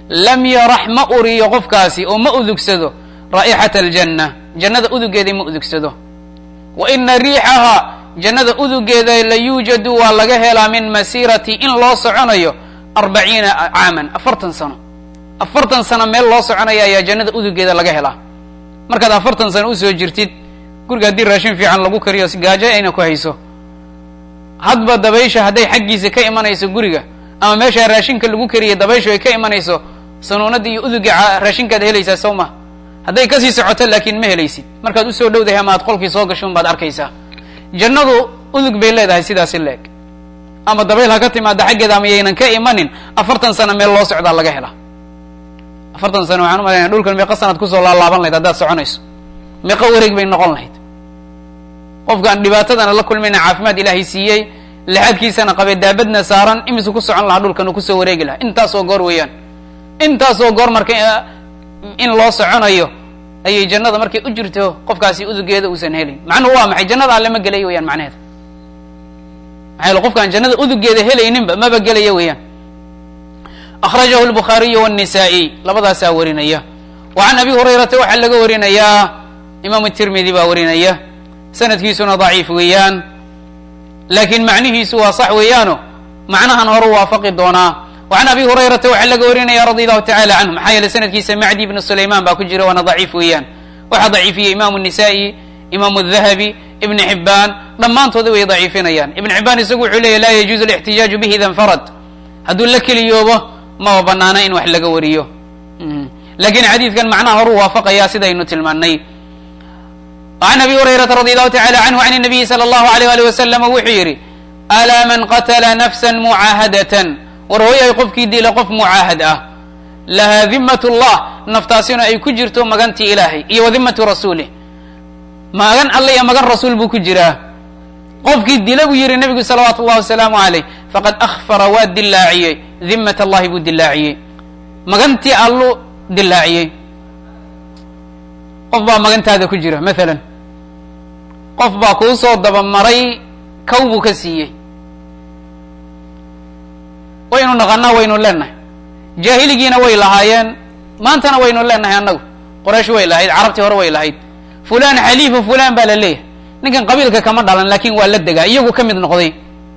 lam yarax ma uriyo qofkaasi oo ma udugsado raa'ixata aljanna jannada udugeeda ma udugsado wa ina riixaha jannada udugeeda la yuujadu waa laga helaa min masirati in loo soconayo arbaciina caaman afartan sano afartan sano meel loo soconaya ayaa jannada udugeeda laga helaa markaad afartan sano usoo jirtid guriga haddii raashin fiican lagu kariyo si gaajo ayna ku hayso hadba dabaysha hadday xaggiisa ka imanayso guriga ama meesha raashinka lagu kariya dabayshu ay ka imanayso sanuunada iyo uduga raashinkaad helaysaa sow ma hadday kasii socoto laakiin ma helaysid markaad usoo dhowdahay ama ad qolkii soo gasho baad arkaysaa jannadu udug bay leedahay sidaasi leeg ama dabayl ha ka timaada xaggeeda ama yaynan ka imanin afartan sano meel loo socdaa laga helaa afartan sano waxaan umalayna dhulkan meeqa sanaad kusoo laalaaban lahayd haddaad soconayso meeqa wareeg bay noqon lahayd qofkaan dhibaatadana la kulmayna caafimaad ilaahay siiyey lixaadkiisana qabee daabadna saaran imisu ku socon lahaa dhulkan uu kusoo wareegi lahaa intaasoo goor weeyaan intaasoo goor marka in loo soconayo ayay jannada markay u jirto qofkaasi udugeeda uusan helin macnuhu waa maxay jannada alle ma gelaya weyaan macnaheeda maxaa yele qofkaan jannada udugeeda helayninba maba gelaya weeyaan akhrajahu lbukhaariyu wاnnisaa-iy labadaasaa warinaya wa can abi hurayrata waxaa laga warinayaa imaamu tirmidi baa warinaya sanadkiisuna daciif weeyaan laakiin macnihiisu waa sax weeyaano macnahan horu waafaqi doonaa wa can abi hurayrata waxaa laga warinaya radi allahu tacala canhu maxaa yeele sanadkiisa macdi ibnu sulayman baa ku jira waana daciif weeyaan waxaa daciifiyey imaamu nisaa-i imaamu dahabi ibn xibaan dhammaantooda way daciifinayaan ibn xibaan isagu wuxuu leeya laa yajuuzu lixtijaaju bihi ida nfarad hadduu la keliyoobo maba banaana in wax laga wariyo lakin xadiidkan macnaha horu waafaqaya sidaynu tilmaanay an abi hurayrata radi allahu tacala canhu an nabiyi sala allahu alayh ali wasalam wuxuu yihi alaa man qatala nafsa mucaahadatan war hooyay qofkii dila qof mucaahad ah lahaa dimat llah naftaasina ay ku jirto magantii ilaahay iyo wa dimatu rasuulih magan alla iyo magan rasuul buu ku jiraa qofkii dila buu yihi nabigu salawaatu llahi wasalaamu alayh faqad akfara waa dilaaciyey dimat allahi buu dilaaciyey magantii allu dilaaciyey qof baa magantaada ku jira maalan qof baa kuu soo dabamaray kow buu ka siiyey waynu naqanaa waynu leenahay jaahiligiina way lahaayeen maantana waynu leenahay annagu qoraysh way lahayd carabtii hore way lahayd fulan xaliifu fulan baa la leeyahay ninkan qabiilka kama dhalan lakin waa la degaa iyagu ka mid noqday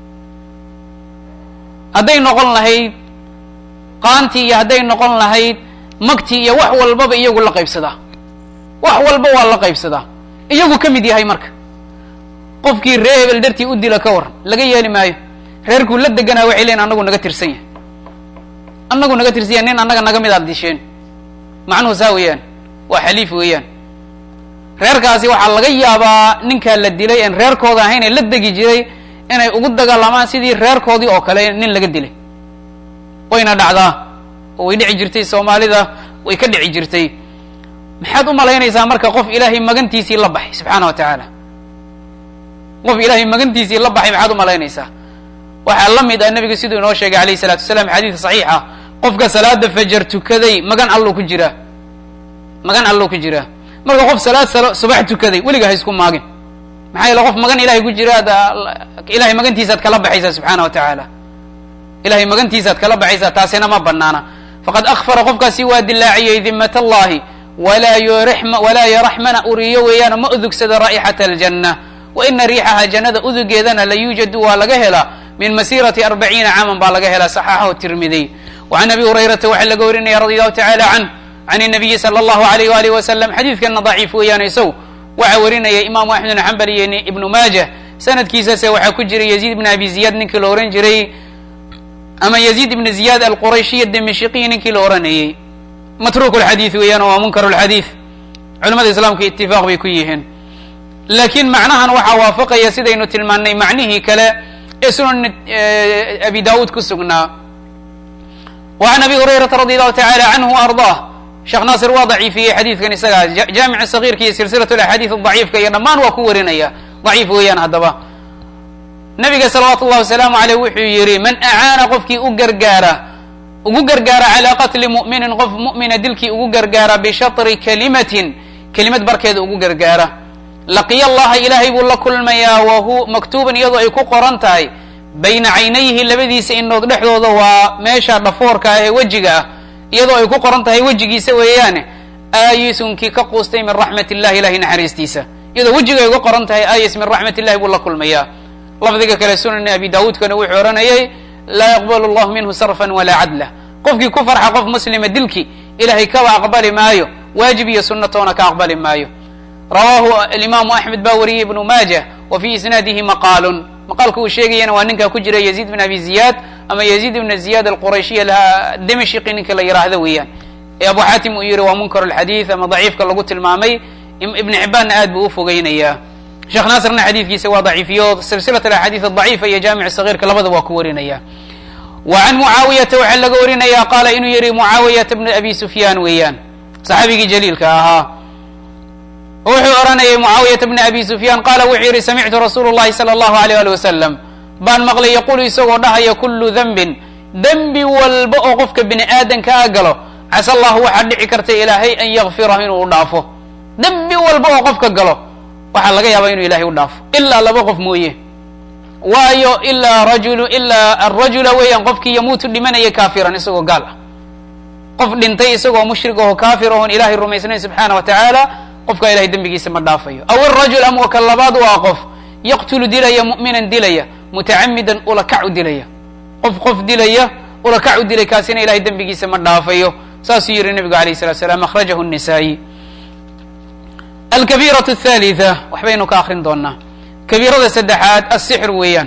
hadday noqon lahayd qaantii iyo hadday noqon lahayd magtii iyo wax walbaba iyagu la qaybsadaa wax walba waa la qaybsadaa iyagu ka mid yahay marka qofkii ree hebel dartii u dila ka waran laga yeeli maayo reerkuu la deganaa waxay leeyiin annagu naga tirsan yahay annagu naga tirsan yahay nin annaga naga mid aad disheen macnuhu saa weeyaan waa xaliif weeyaan reerkaasi waxaa laga yaabaa ninkaa la dilay en reerkooda ahayn ee la degi jiray inay ugu dagaalamaan sidii reerkoodii oo kale nin laga dilay wayna dhacdaa oo way dhici jirtay soomaalida way ka dhici jirtay maxaad u malaynaysaa marka qof ilaahay magantiisii la baxay subxaana wa tacaala qof ilaahay magantiisii la baxay maxaad u malaynaysaa waxaa la mid ah nabiga siduu inoo sheegay alayh salatu wasalaam xadiid saxiix ah qofka salaada fajar tukaday magan allo ku jiraa magan allo ku jiraa marka qof salaad subax tukaday weliga ha isku maagin maxaa yeele qof magan ilahay ku jira ilahay magantiisaad kala baxaysaa subxaana wa tacaala ilahay magantiisaad kala baxaysaa taasina ma banaana faqad akfara qofkaasi waa dilaaciyey dimat allahi walaa yurixma walaa yaraxmana uriyo weeyaano ma udugsada raa'ixata aljanna wa ina riixaha jannada udugeedana la yuujadu waa laga helaa min masirati arbaciina caaman baa laga helaa saxaxahu tirmidiy wa can abi hurayrata waxaa laga warinaya radi allahu tacala canh can nabiyi sala allahu alayh waalih wasalam xadiidkana daciif weeyaan isaw waxaa warinaya imaamu axmed ibn xambal iyo ibnu maajah sanadkiisase waxaa ku jira yaziid ibn abi ziyad ninkii la ohan jiray ama yaziid ibn ziyad alqurayshiy dimashqiy ninkii la oranayey matruk lxadiid weeyaan waa munkar lxadiid culamada islaamka itifaaq bay ku yihiin laakiin macnahan waxaa waafaqaya sidaynu tilmaanay macnihii kale ee sunan abi daud ku sugnaa wa can abi hurayrata radi allahu tacala canhu ardah sheekh naasir waa daciifiyey xadiidkan isagaa jaamic sagiirka iyo silsilat axaadiid daciifka iyo dhammaan waa ku warinaya daciif weeyaan haddaba nabiga salawaatu llahi wasalaamu aleyh wuxuu yihi man acaana qofkii u gargaara ugu gargaara calaa qatli mu'minin qof mu'mina dilkii ugu gargaara bishatri kalimatin kelimad barkeeda ugu gargaara laqiya allaha ilaahay buu la kulmayaa wahu maktuuban iyadoo ay ku qoran tahay bayna caynayhi labadiisa inood dhexdooda waa meesha dhafoorka ah ee wejiga ah iyadoo ay ku qoran tahay wejigiisa weeyaane aayisunkii ka quustay min raxmat illahi ilahay naxariistiisa, iyadoo wejiga ay uga qoran tahay aayis min raxmat illahi buu la kulmayaa. lafdiga kale sunani abi daawuudkana wuxuu odhanayay laa yaqbalu allahu minhu sarfan walaa cadla, qofkii ku farxa qof muslima dilkii ilahay kaba aqbali maayo, waajib iyo sunatoona ka aqbali maayo. rawaahu alimaamu axmed baa wariyey ibnu maaja wa fii isnaadihi maqaalun, maqaalka uu sheegayana waa ninkaa ku jira yaziid bin abi ziyaad ama yaziid ibn ziyad alqurayshiy dimashqi ninka la yiraahdo weeyaan, ee abu xaatim uu yihi waa munkar alxadiid ama daciifka lagu tilmaamay. ibn xibaanna aad buu ufogeynayaa. sheekh naasirna xadiidkiisa waa daciifiyo silsilat axaadiid adaciifa iyo jaamic sagiirka labadaba waa ku warinaya. wa can mucaawiyata waxaa laga warinaya qaala inuu yihi mucaawiyata bn abi sufyaan weeyaan, saxaabigii jaliilka ahaa. wuxuu oranayay mucaawiyata bn abi sufyaan qaala wuxuu yihi samictu rasuulu llahi sala allahu aleyh ali wasalam baan maqlay yaqulu isagoo dhahaya kulu dembin dembi walba oo qofka bini aadankaa galo casa allahu waxaa dhici karta ilaahay an yakfirahu inuu u dhaafo. dembi walba oo qofka galo waxaa laga yaabaa inuu ilahay u dhaafo ilaa laba qof mooye, waayo ilaa rajulu ilaa arajula weeyaan qofkii yamuutu dhimanaya kaafiran isagoo gaal ah, qof dhintay isagoo mushrig aho kaafir oon ilahay rumaysnayn subxaana wa tacaala, qofkaa ilahay dembigiisa ma dhaafayo. aw irajul ama ka labaad waa qof yaqtulu dilaya mu'minan dilaya mutacamidan ulakac u dilaya, qof qof dilaya ulakac u dilay, kaasina ilahay dembigiisa ma dhaafayo. saasuu yihi nabigu alayh salatu slam akhrajahu النisaa'i. alkabiiraة الثalitثة waxbaynu ka akrin doonaa. kabiirada saddexaad asixr weeyaan,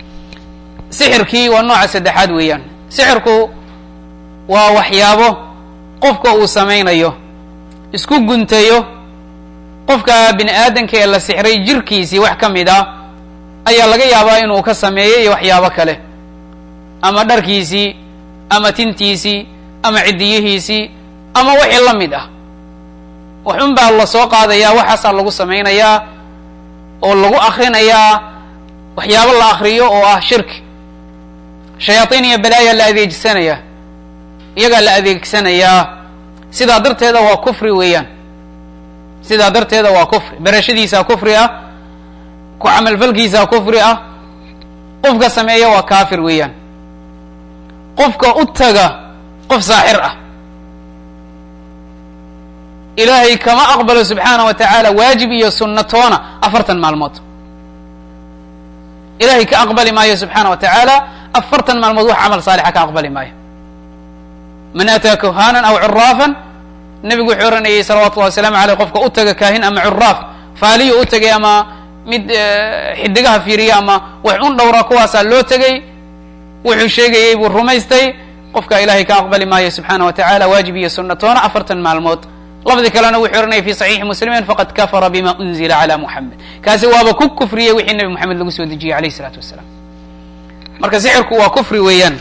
sixirkii waa nooca saddexaad weeyaan. sixirku waa waxyaabo qofka uu samaynayo isku guntayo, qofka bini aadanka ee la sixray jirkiisii wax ka mid ah ayaa laga yaabaa inuu ka sameeyo iyo waxyaabo kale, ama dharkiisii ama tintiisii ama cidiyihiisii ama wixii la mid ah. waxun baa la soo qaadayaa, waxaasaa lagu samaynayaa oo lagu akrinayaa waxyaabo la akriyo oo ah shirki. shayaaطiin iyo balaaya la adeegsanaya, iyagaa la adeegsanayaa. sidaa darteeda waa kufri weeyaan, sidaa darteeda waa kufri. berashadiisaa kufri ah, ku camalfalkiisaa kufri ah, qofka sameeya waa kaafir weeyaan. qofka u taga qof saaxir ah ilaahay kama aqbalo subxaana wa tacaala waajib iyo sunnatoona afartan maalmood, ilahay ka aqbali maayo subxaana wa tacaala afartan maalmood wax camal saalixa ka aqbali maayo. man ataa kuhanan aw curaafan, nebigu wuxuu oranayay salawatu llahi wasalaamu aleyh qofka u taga kaahin ama curaaf, faaliyo u tegay ama mid xidigaha fiiriya ama wax un dhowra, kuwaasaa loo tegay, wuxuu sheegayay buu rumaystay, qofka ilahay ka aqbali maayo subxaana wa tacaala waajib iyo sunnatoona afartan maalmood. lafdi kalena wuxuu oranayay fi saxiixi muslimin faqad kafara bima unzila cala muxamed, kaasi waaba ku kufriyey wixii nebi moxamed lagu soo dejiyey alayh isalaatu wasalaam. marka sixirku waa kufri weeyaan.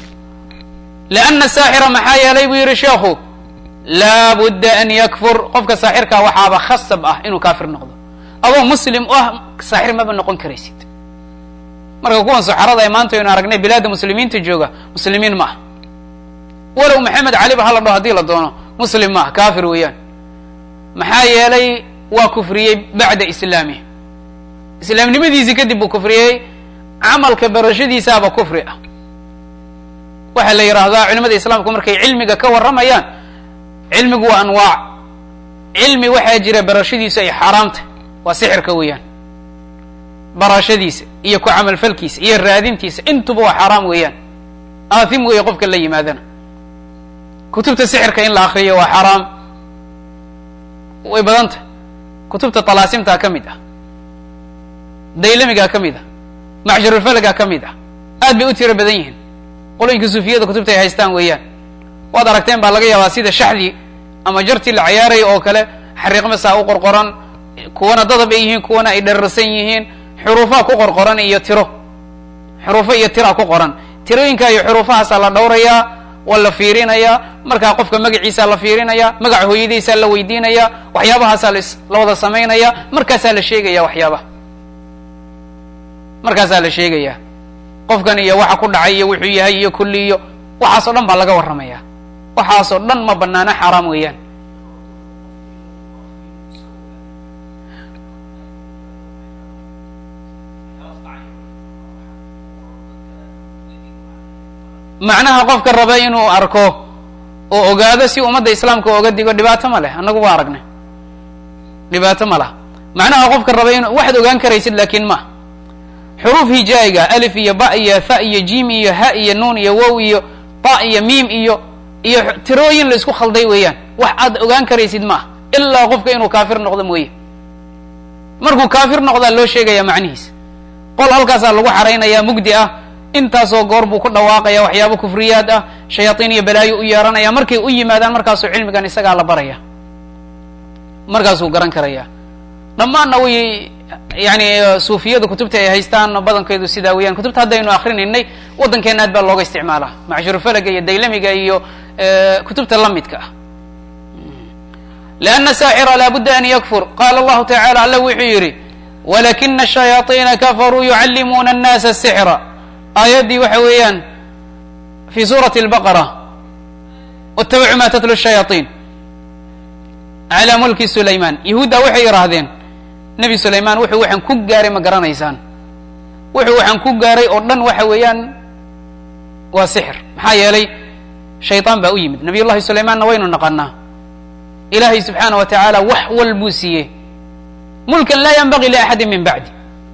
lianna saaxira maxaa yeelay buu yihi sheekhu laa budda an yakfur, qofka saaxirkaa waxaaba khasab ah inuu kaafir noqdo. adoo muslim u ah saaxir maba noqon karaysid. marka kuwan saxarada ee maanta aynu aragnay bilaadda muslimiinta jooga muslimiin ma ah, walow maxamed cali ba hala dhaho hadii la doono muslim ma ah, kaafir weeyaan. maxaa yeelay waa kufriyey bacda islaamih, islaamnimadiisii kadib buu kufriyey, camalka barashadiisaaba kufri ah. waxaa la yidhaahdaa culimada islaamku markay cilmiga ka warramayaan, cilmigu waa anwaac. cilmi waxaa jira barashadiisu ay xaaraamta, waa sixirka weeyaan. barashadiisa iyo ku camalfalkiisa iyo raadintiisa intuba waa xaaraam weeyaan, aathim weeye qofka la yimaadana. kutubta sixirka in la akriyo waa xaraam, way badanta. kutubta talaasimtaa ka mid ah, daylamigaa ka mid ah, macjarulfalagaa ka mid ah, aad bay u tiro badan yihiin. qolooyinka sufiyada kutubta ay haystaan weeyaan. waad aragteen baa laga yaabaa sida shaxdii ama jartii la ciyaaraya oo kale, xariiqmasaa u qorqoran, kuwana dadab ay yihiin, kuwana ay dherarsan yihiin, xuruufaa ku qorqoran iyo tiro, xuruufo iyo tiraa ku qoran. tirooyinka iyo xuruufahaasaa la dhowrayaa, waa la fiirinayaa, markaa qofka magaciisaa la fiirinaya, magaca hooyadaysaa la weydiinaya, waxyaabahaasaa la wada samaynaya, markaasaa la sheegaya waxyaabaha, markaasaa la sheegaya qofkan iyo waxa ku dhacay iyo wuxuu yahay iyo kulli iyo waxaasoo dhan baa laga warramaya. waxaasoo dhan ma banaano, xaaraam weeyaan. macnaha qofka raba inuu arko oo ogaado si ummadda islaamka ooga digo dhibaato ma leh annagu waa aragnay dhibaato ma laha macnaha qofka raba in waxaad ogaan karaysid laakiin ma xuruuf hijaa'iga alif iyo ba iyo fa iyo jim iyo ha iyo nuun iyo wow iyo ta iyo miim iyo iyo tirooyin la isku khalday weeyaan wax aad ogaan karaysid ma ilaa qofka inuu kaafir noqdo mooye markuu kaafir noqdaa loo sheegaya macnihiisa qol halkaasaa lagu xaraynaya mugdi ah intaasoo goor buu ku dhawaaqaya waxyaabo kufriyaad ah shayaatiin iyo balaayo u yeeranaya markay u yimaadaan markaasuu cilmigan isagaa la baraya markaasuu garan karaya dhammaanna way yani suufiyada kutubta ay haystaan badankeedu sidaa weeyaan kutubta haddaynu akrinaynay waddankeena aad baa looga isticmaalaa macshurufalaga iyo daylamiga iyo kutubta lamidka ah لأن sاxra laa budda an ykfur qala الlahu taعalى alla wuxuu yihi walakina الشhayaaطiina kafaruu yucallimuuna الnasa الsحra aayaddii waxa weeyaan fi suraة الbaqرة wاtabcu ma ttlu الshayaaطin عalى mulki sulayman yahuudda waxay yidhaahdeen nebi sulayman wuxuu waxaan ku gaaray ma garanaysaan wuxuu waxaan ku gaaray oo dhan waxa weeyaan waa sixr maxaa yeelay shayطaan baa u yimid nabiy llahi sulaymanna waynu naqanaa ilahay subxaana wa tacaala wax walbuu siiyey mulkan laa yanbagii liaxadi min bacdi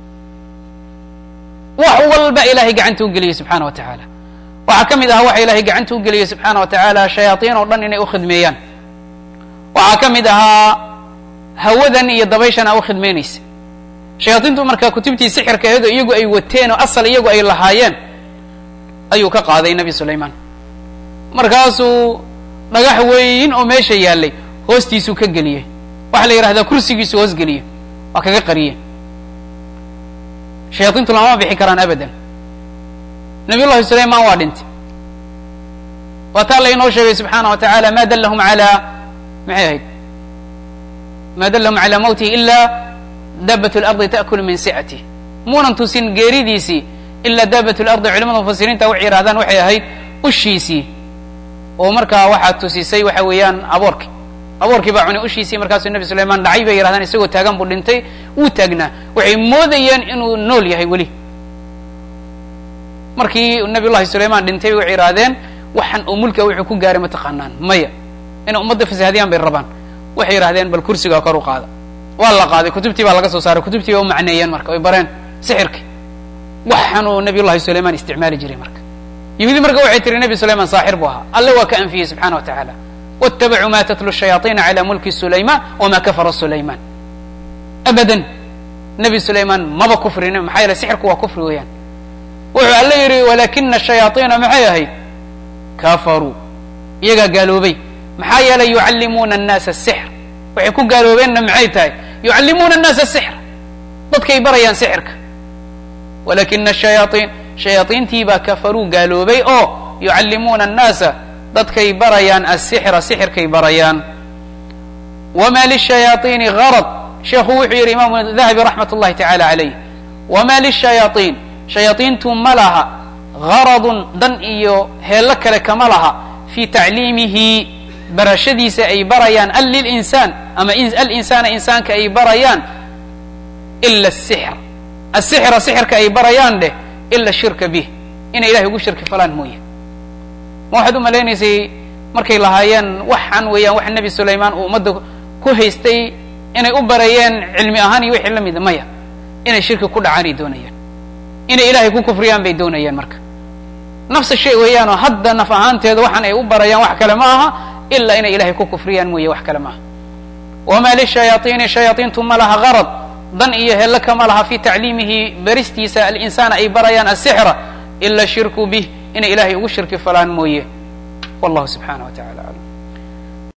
wax walba ilahay gacanta u geliyey subxaana wa tacaala waxaa ka mid ahaa waxa ilahay gacanta u geliyey subxaana wa tacaala shayaaطiin oo dhan inay u khidmeeyaan waxaa ka mid ahaa hawadan iyo dabayshan a u khidmeynaysa shayaaiintu markaa kutubtii sixirka aheedo iyagu ay wateen oo asal iyagu ay lahaayeen ayuu ka qaaday nebi sulayman markaasuu dhagax weyn oo meesha yaallay hoostiisuu ka geliyey waxaa la yidhahdaa kursigiisu hoos geliye waa kaga qariye shayaaiintu lama bixi karaan abadan nabiy llahi sulayman waa dhintay waa taa lainoo sheegay subxaana wa tacaala ma dallahum alaa maxay ahayd ma dallahum calaa mawtihi ila daabat lardi ta'kulu min sicatih muunan tusin geeridiisii ilaa daabat lardi culimada mufasiriinta waxay yidhahdaan waxay ahayd ushiisii oo markaa waxaa tusisay waxa weeyaan aboorki aboorkii baa cunay ushiisii markaasuu nebi sulayman dhacay bay yidhahdaan isagoo taagan buu dhintay wuu taagnaa waxay moodayeen inuu nool yahay weli markii nabiy llahi sulayman dhintay waxay yidhahdeen waxan oo mulka wuxuu ku gaaray mataqaanaan maya inay ummadda fasahaadiyaan bay rabaan waxay yidhahdeen bal kursigaa kor u qaada waa la qaaday kutubtii baa laga soo saaray kutubtii baa u macneeyeen marka way bareen sixirki waxan uu nabiy llahi sulayman isticmaali jiray marka yahuudi marka waxay tiri nebi sulayman saaxir buu ahaa alle waa ka anfiyey subxana wa tacaala wاtabacuu ma tatlu الshayaaطiina calى mulki sulayman wma kafara sulayman abadan nebi sulayman maba kufrin maxaa yeele sixirku waa kufri weeyaan wuxuu alle yidhi walakina الshayaaطiina maxay ahayd kafaruu iyagaa gaaloobay maxaa yeelay yucallimuuna الnaasa الsixr waxay ku gaaloobeenna maxay tahay yucallimuuna الnaasa الsixr dadkay barayaan sixirka walakina الshayaaطiin shayaaiintii baa kafaruu gaaloobay oo yucallimuuna الnaasa dadkay barayaan asixra sixirkay barayaan wma lishayaaiini garad sheekhu wuxuu yidhi imaamu dahabi raxmat اllahi tacala calayh wma lishayaaiin shayaaiintu ma laha garadun dan iyo heello kale kama laha fii tacliimihi barashadiisa ay barayaan an lilinsaan ama alinsaana insaanka ay barayaan ila asixr asixra sixirka ay barayaan dheh ila shirka bih inay ilahay ugu shirki falaan mooye ma waxaad u malaynaysay markay lahaayeen waxaan weeyaan wax nebi sulayman uu ummadda ku haystay inay u barayeen cilmi ahaan iyo wixii la mida maya inay shirki ku dhacaanay doonayaan inay ilahay ku kufriyaan bay doonayaan marka nafsa shay weeyaanoo hadda naf ahaanteeda waxaan ay u barayaan wax kale ma aha ilaa inay ilahay ku kufriyaan mooye wax kale ma aha wama lishayaaiini shayaaiintu ma laha garad dan iyo hello kama laha fi tacliimihi beristiisa alinsaana ay barayaan asixra ila shirku bih inay ilahay ugu shirki falaan mooye wallahu subxaanaه wa tacala aclam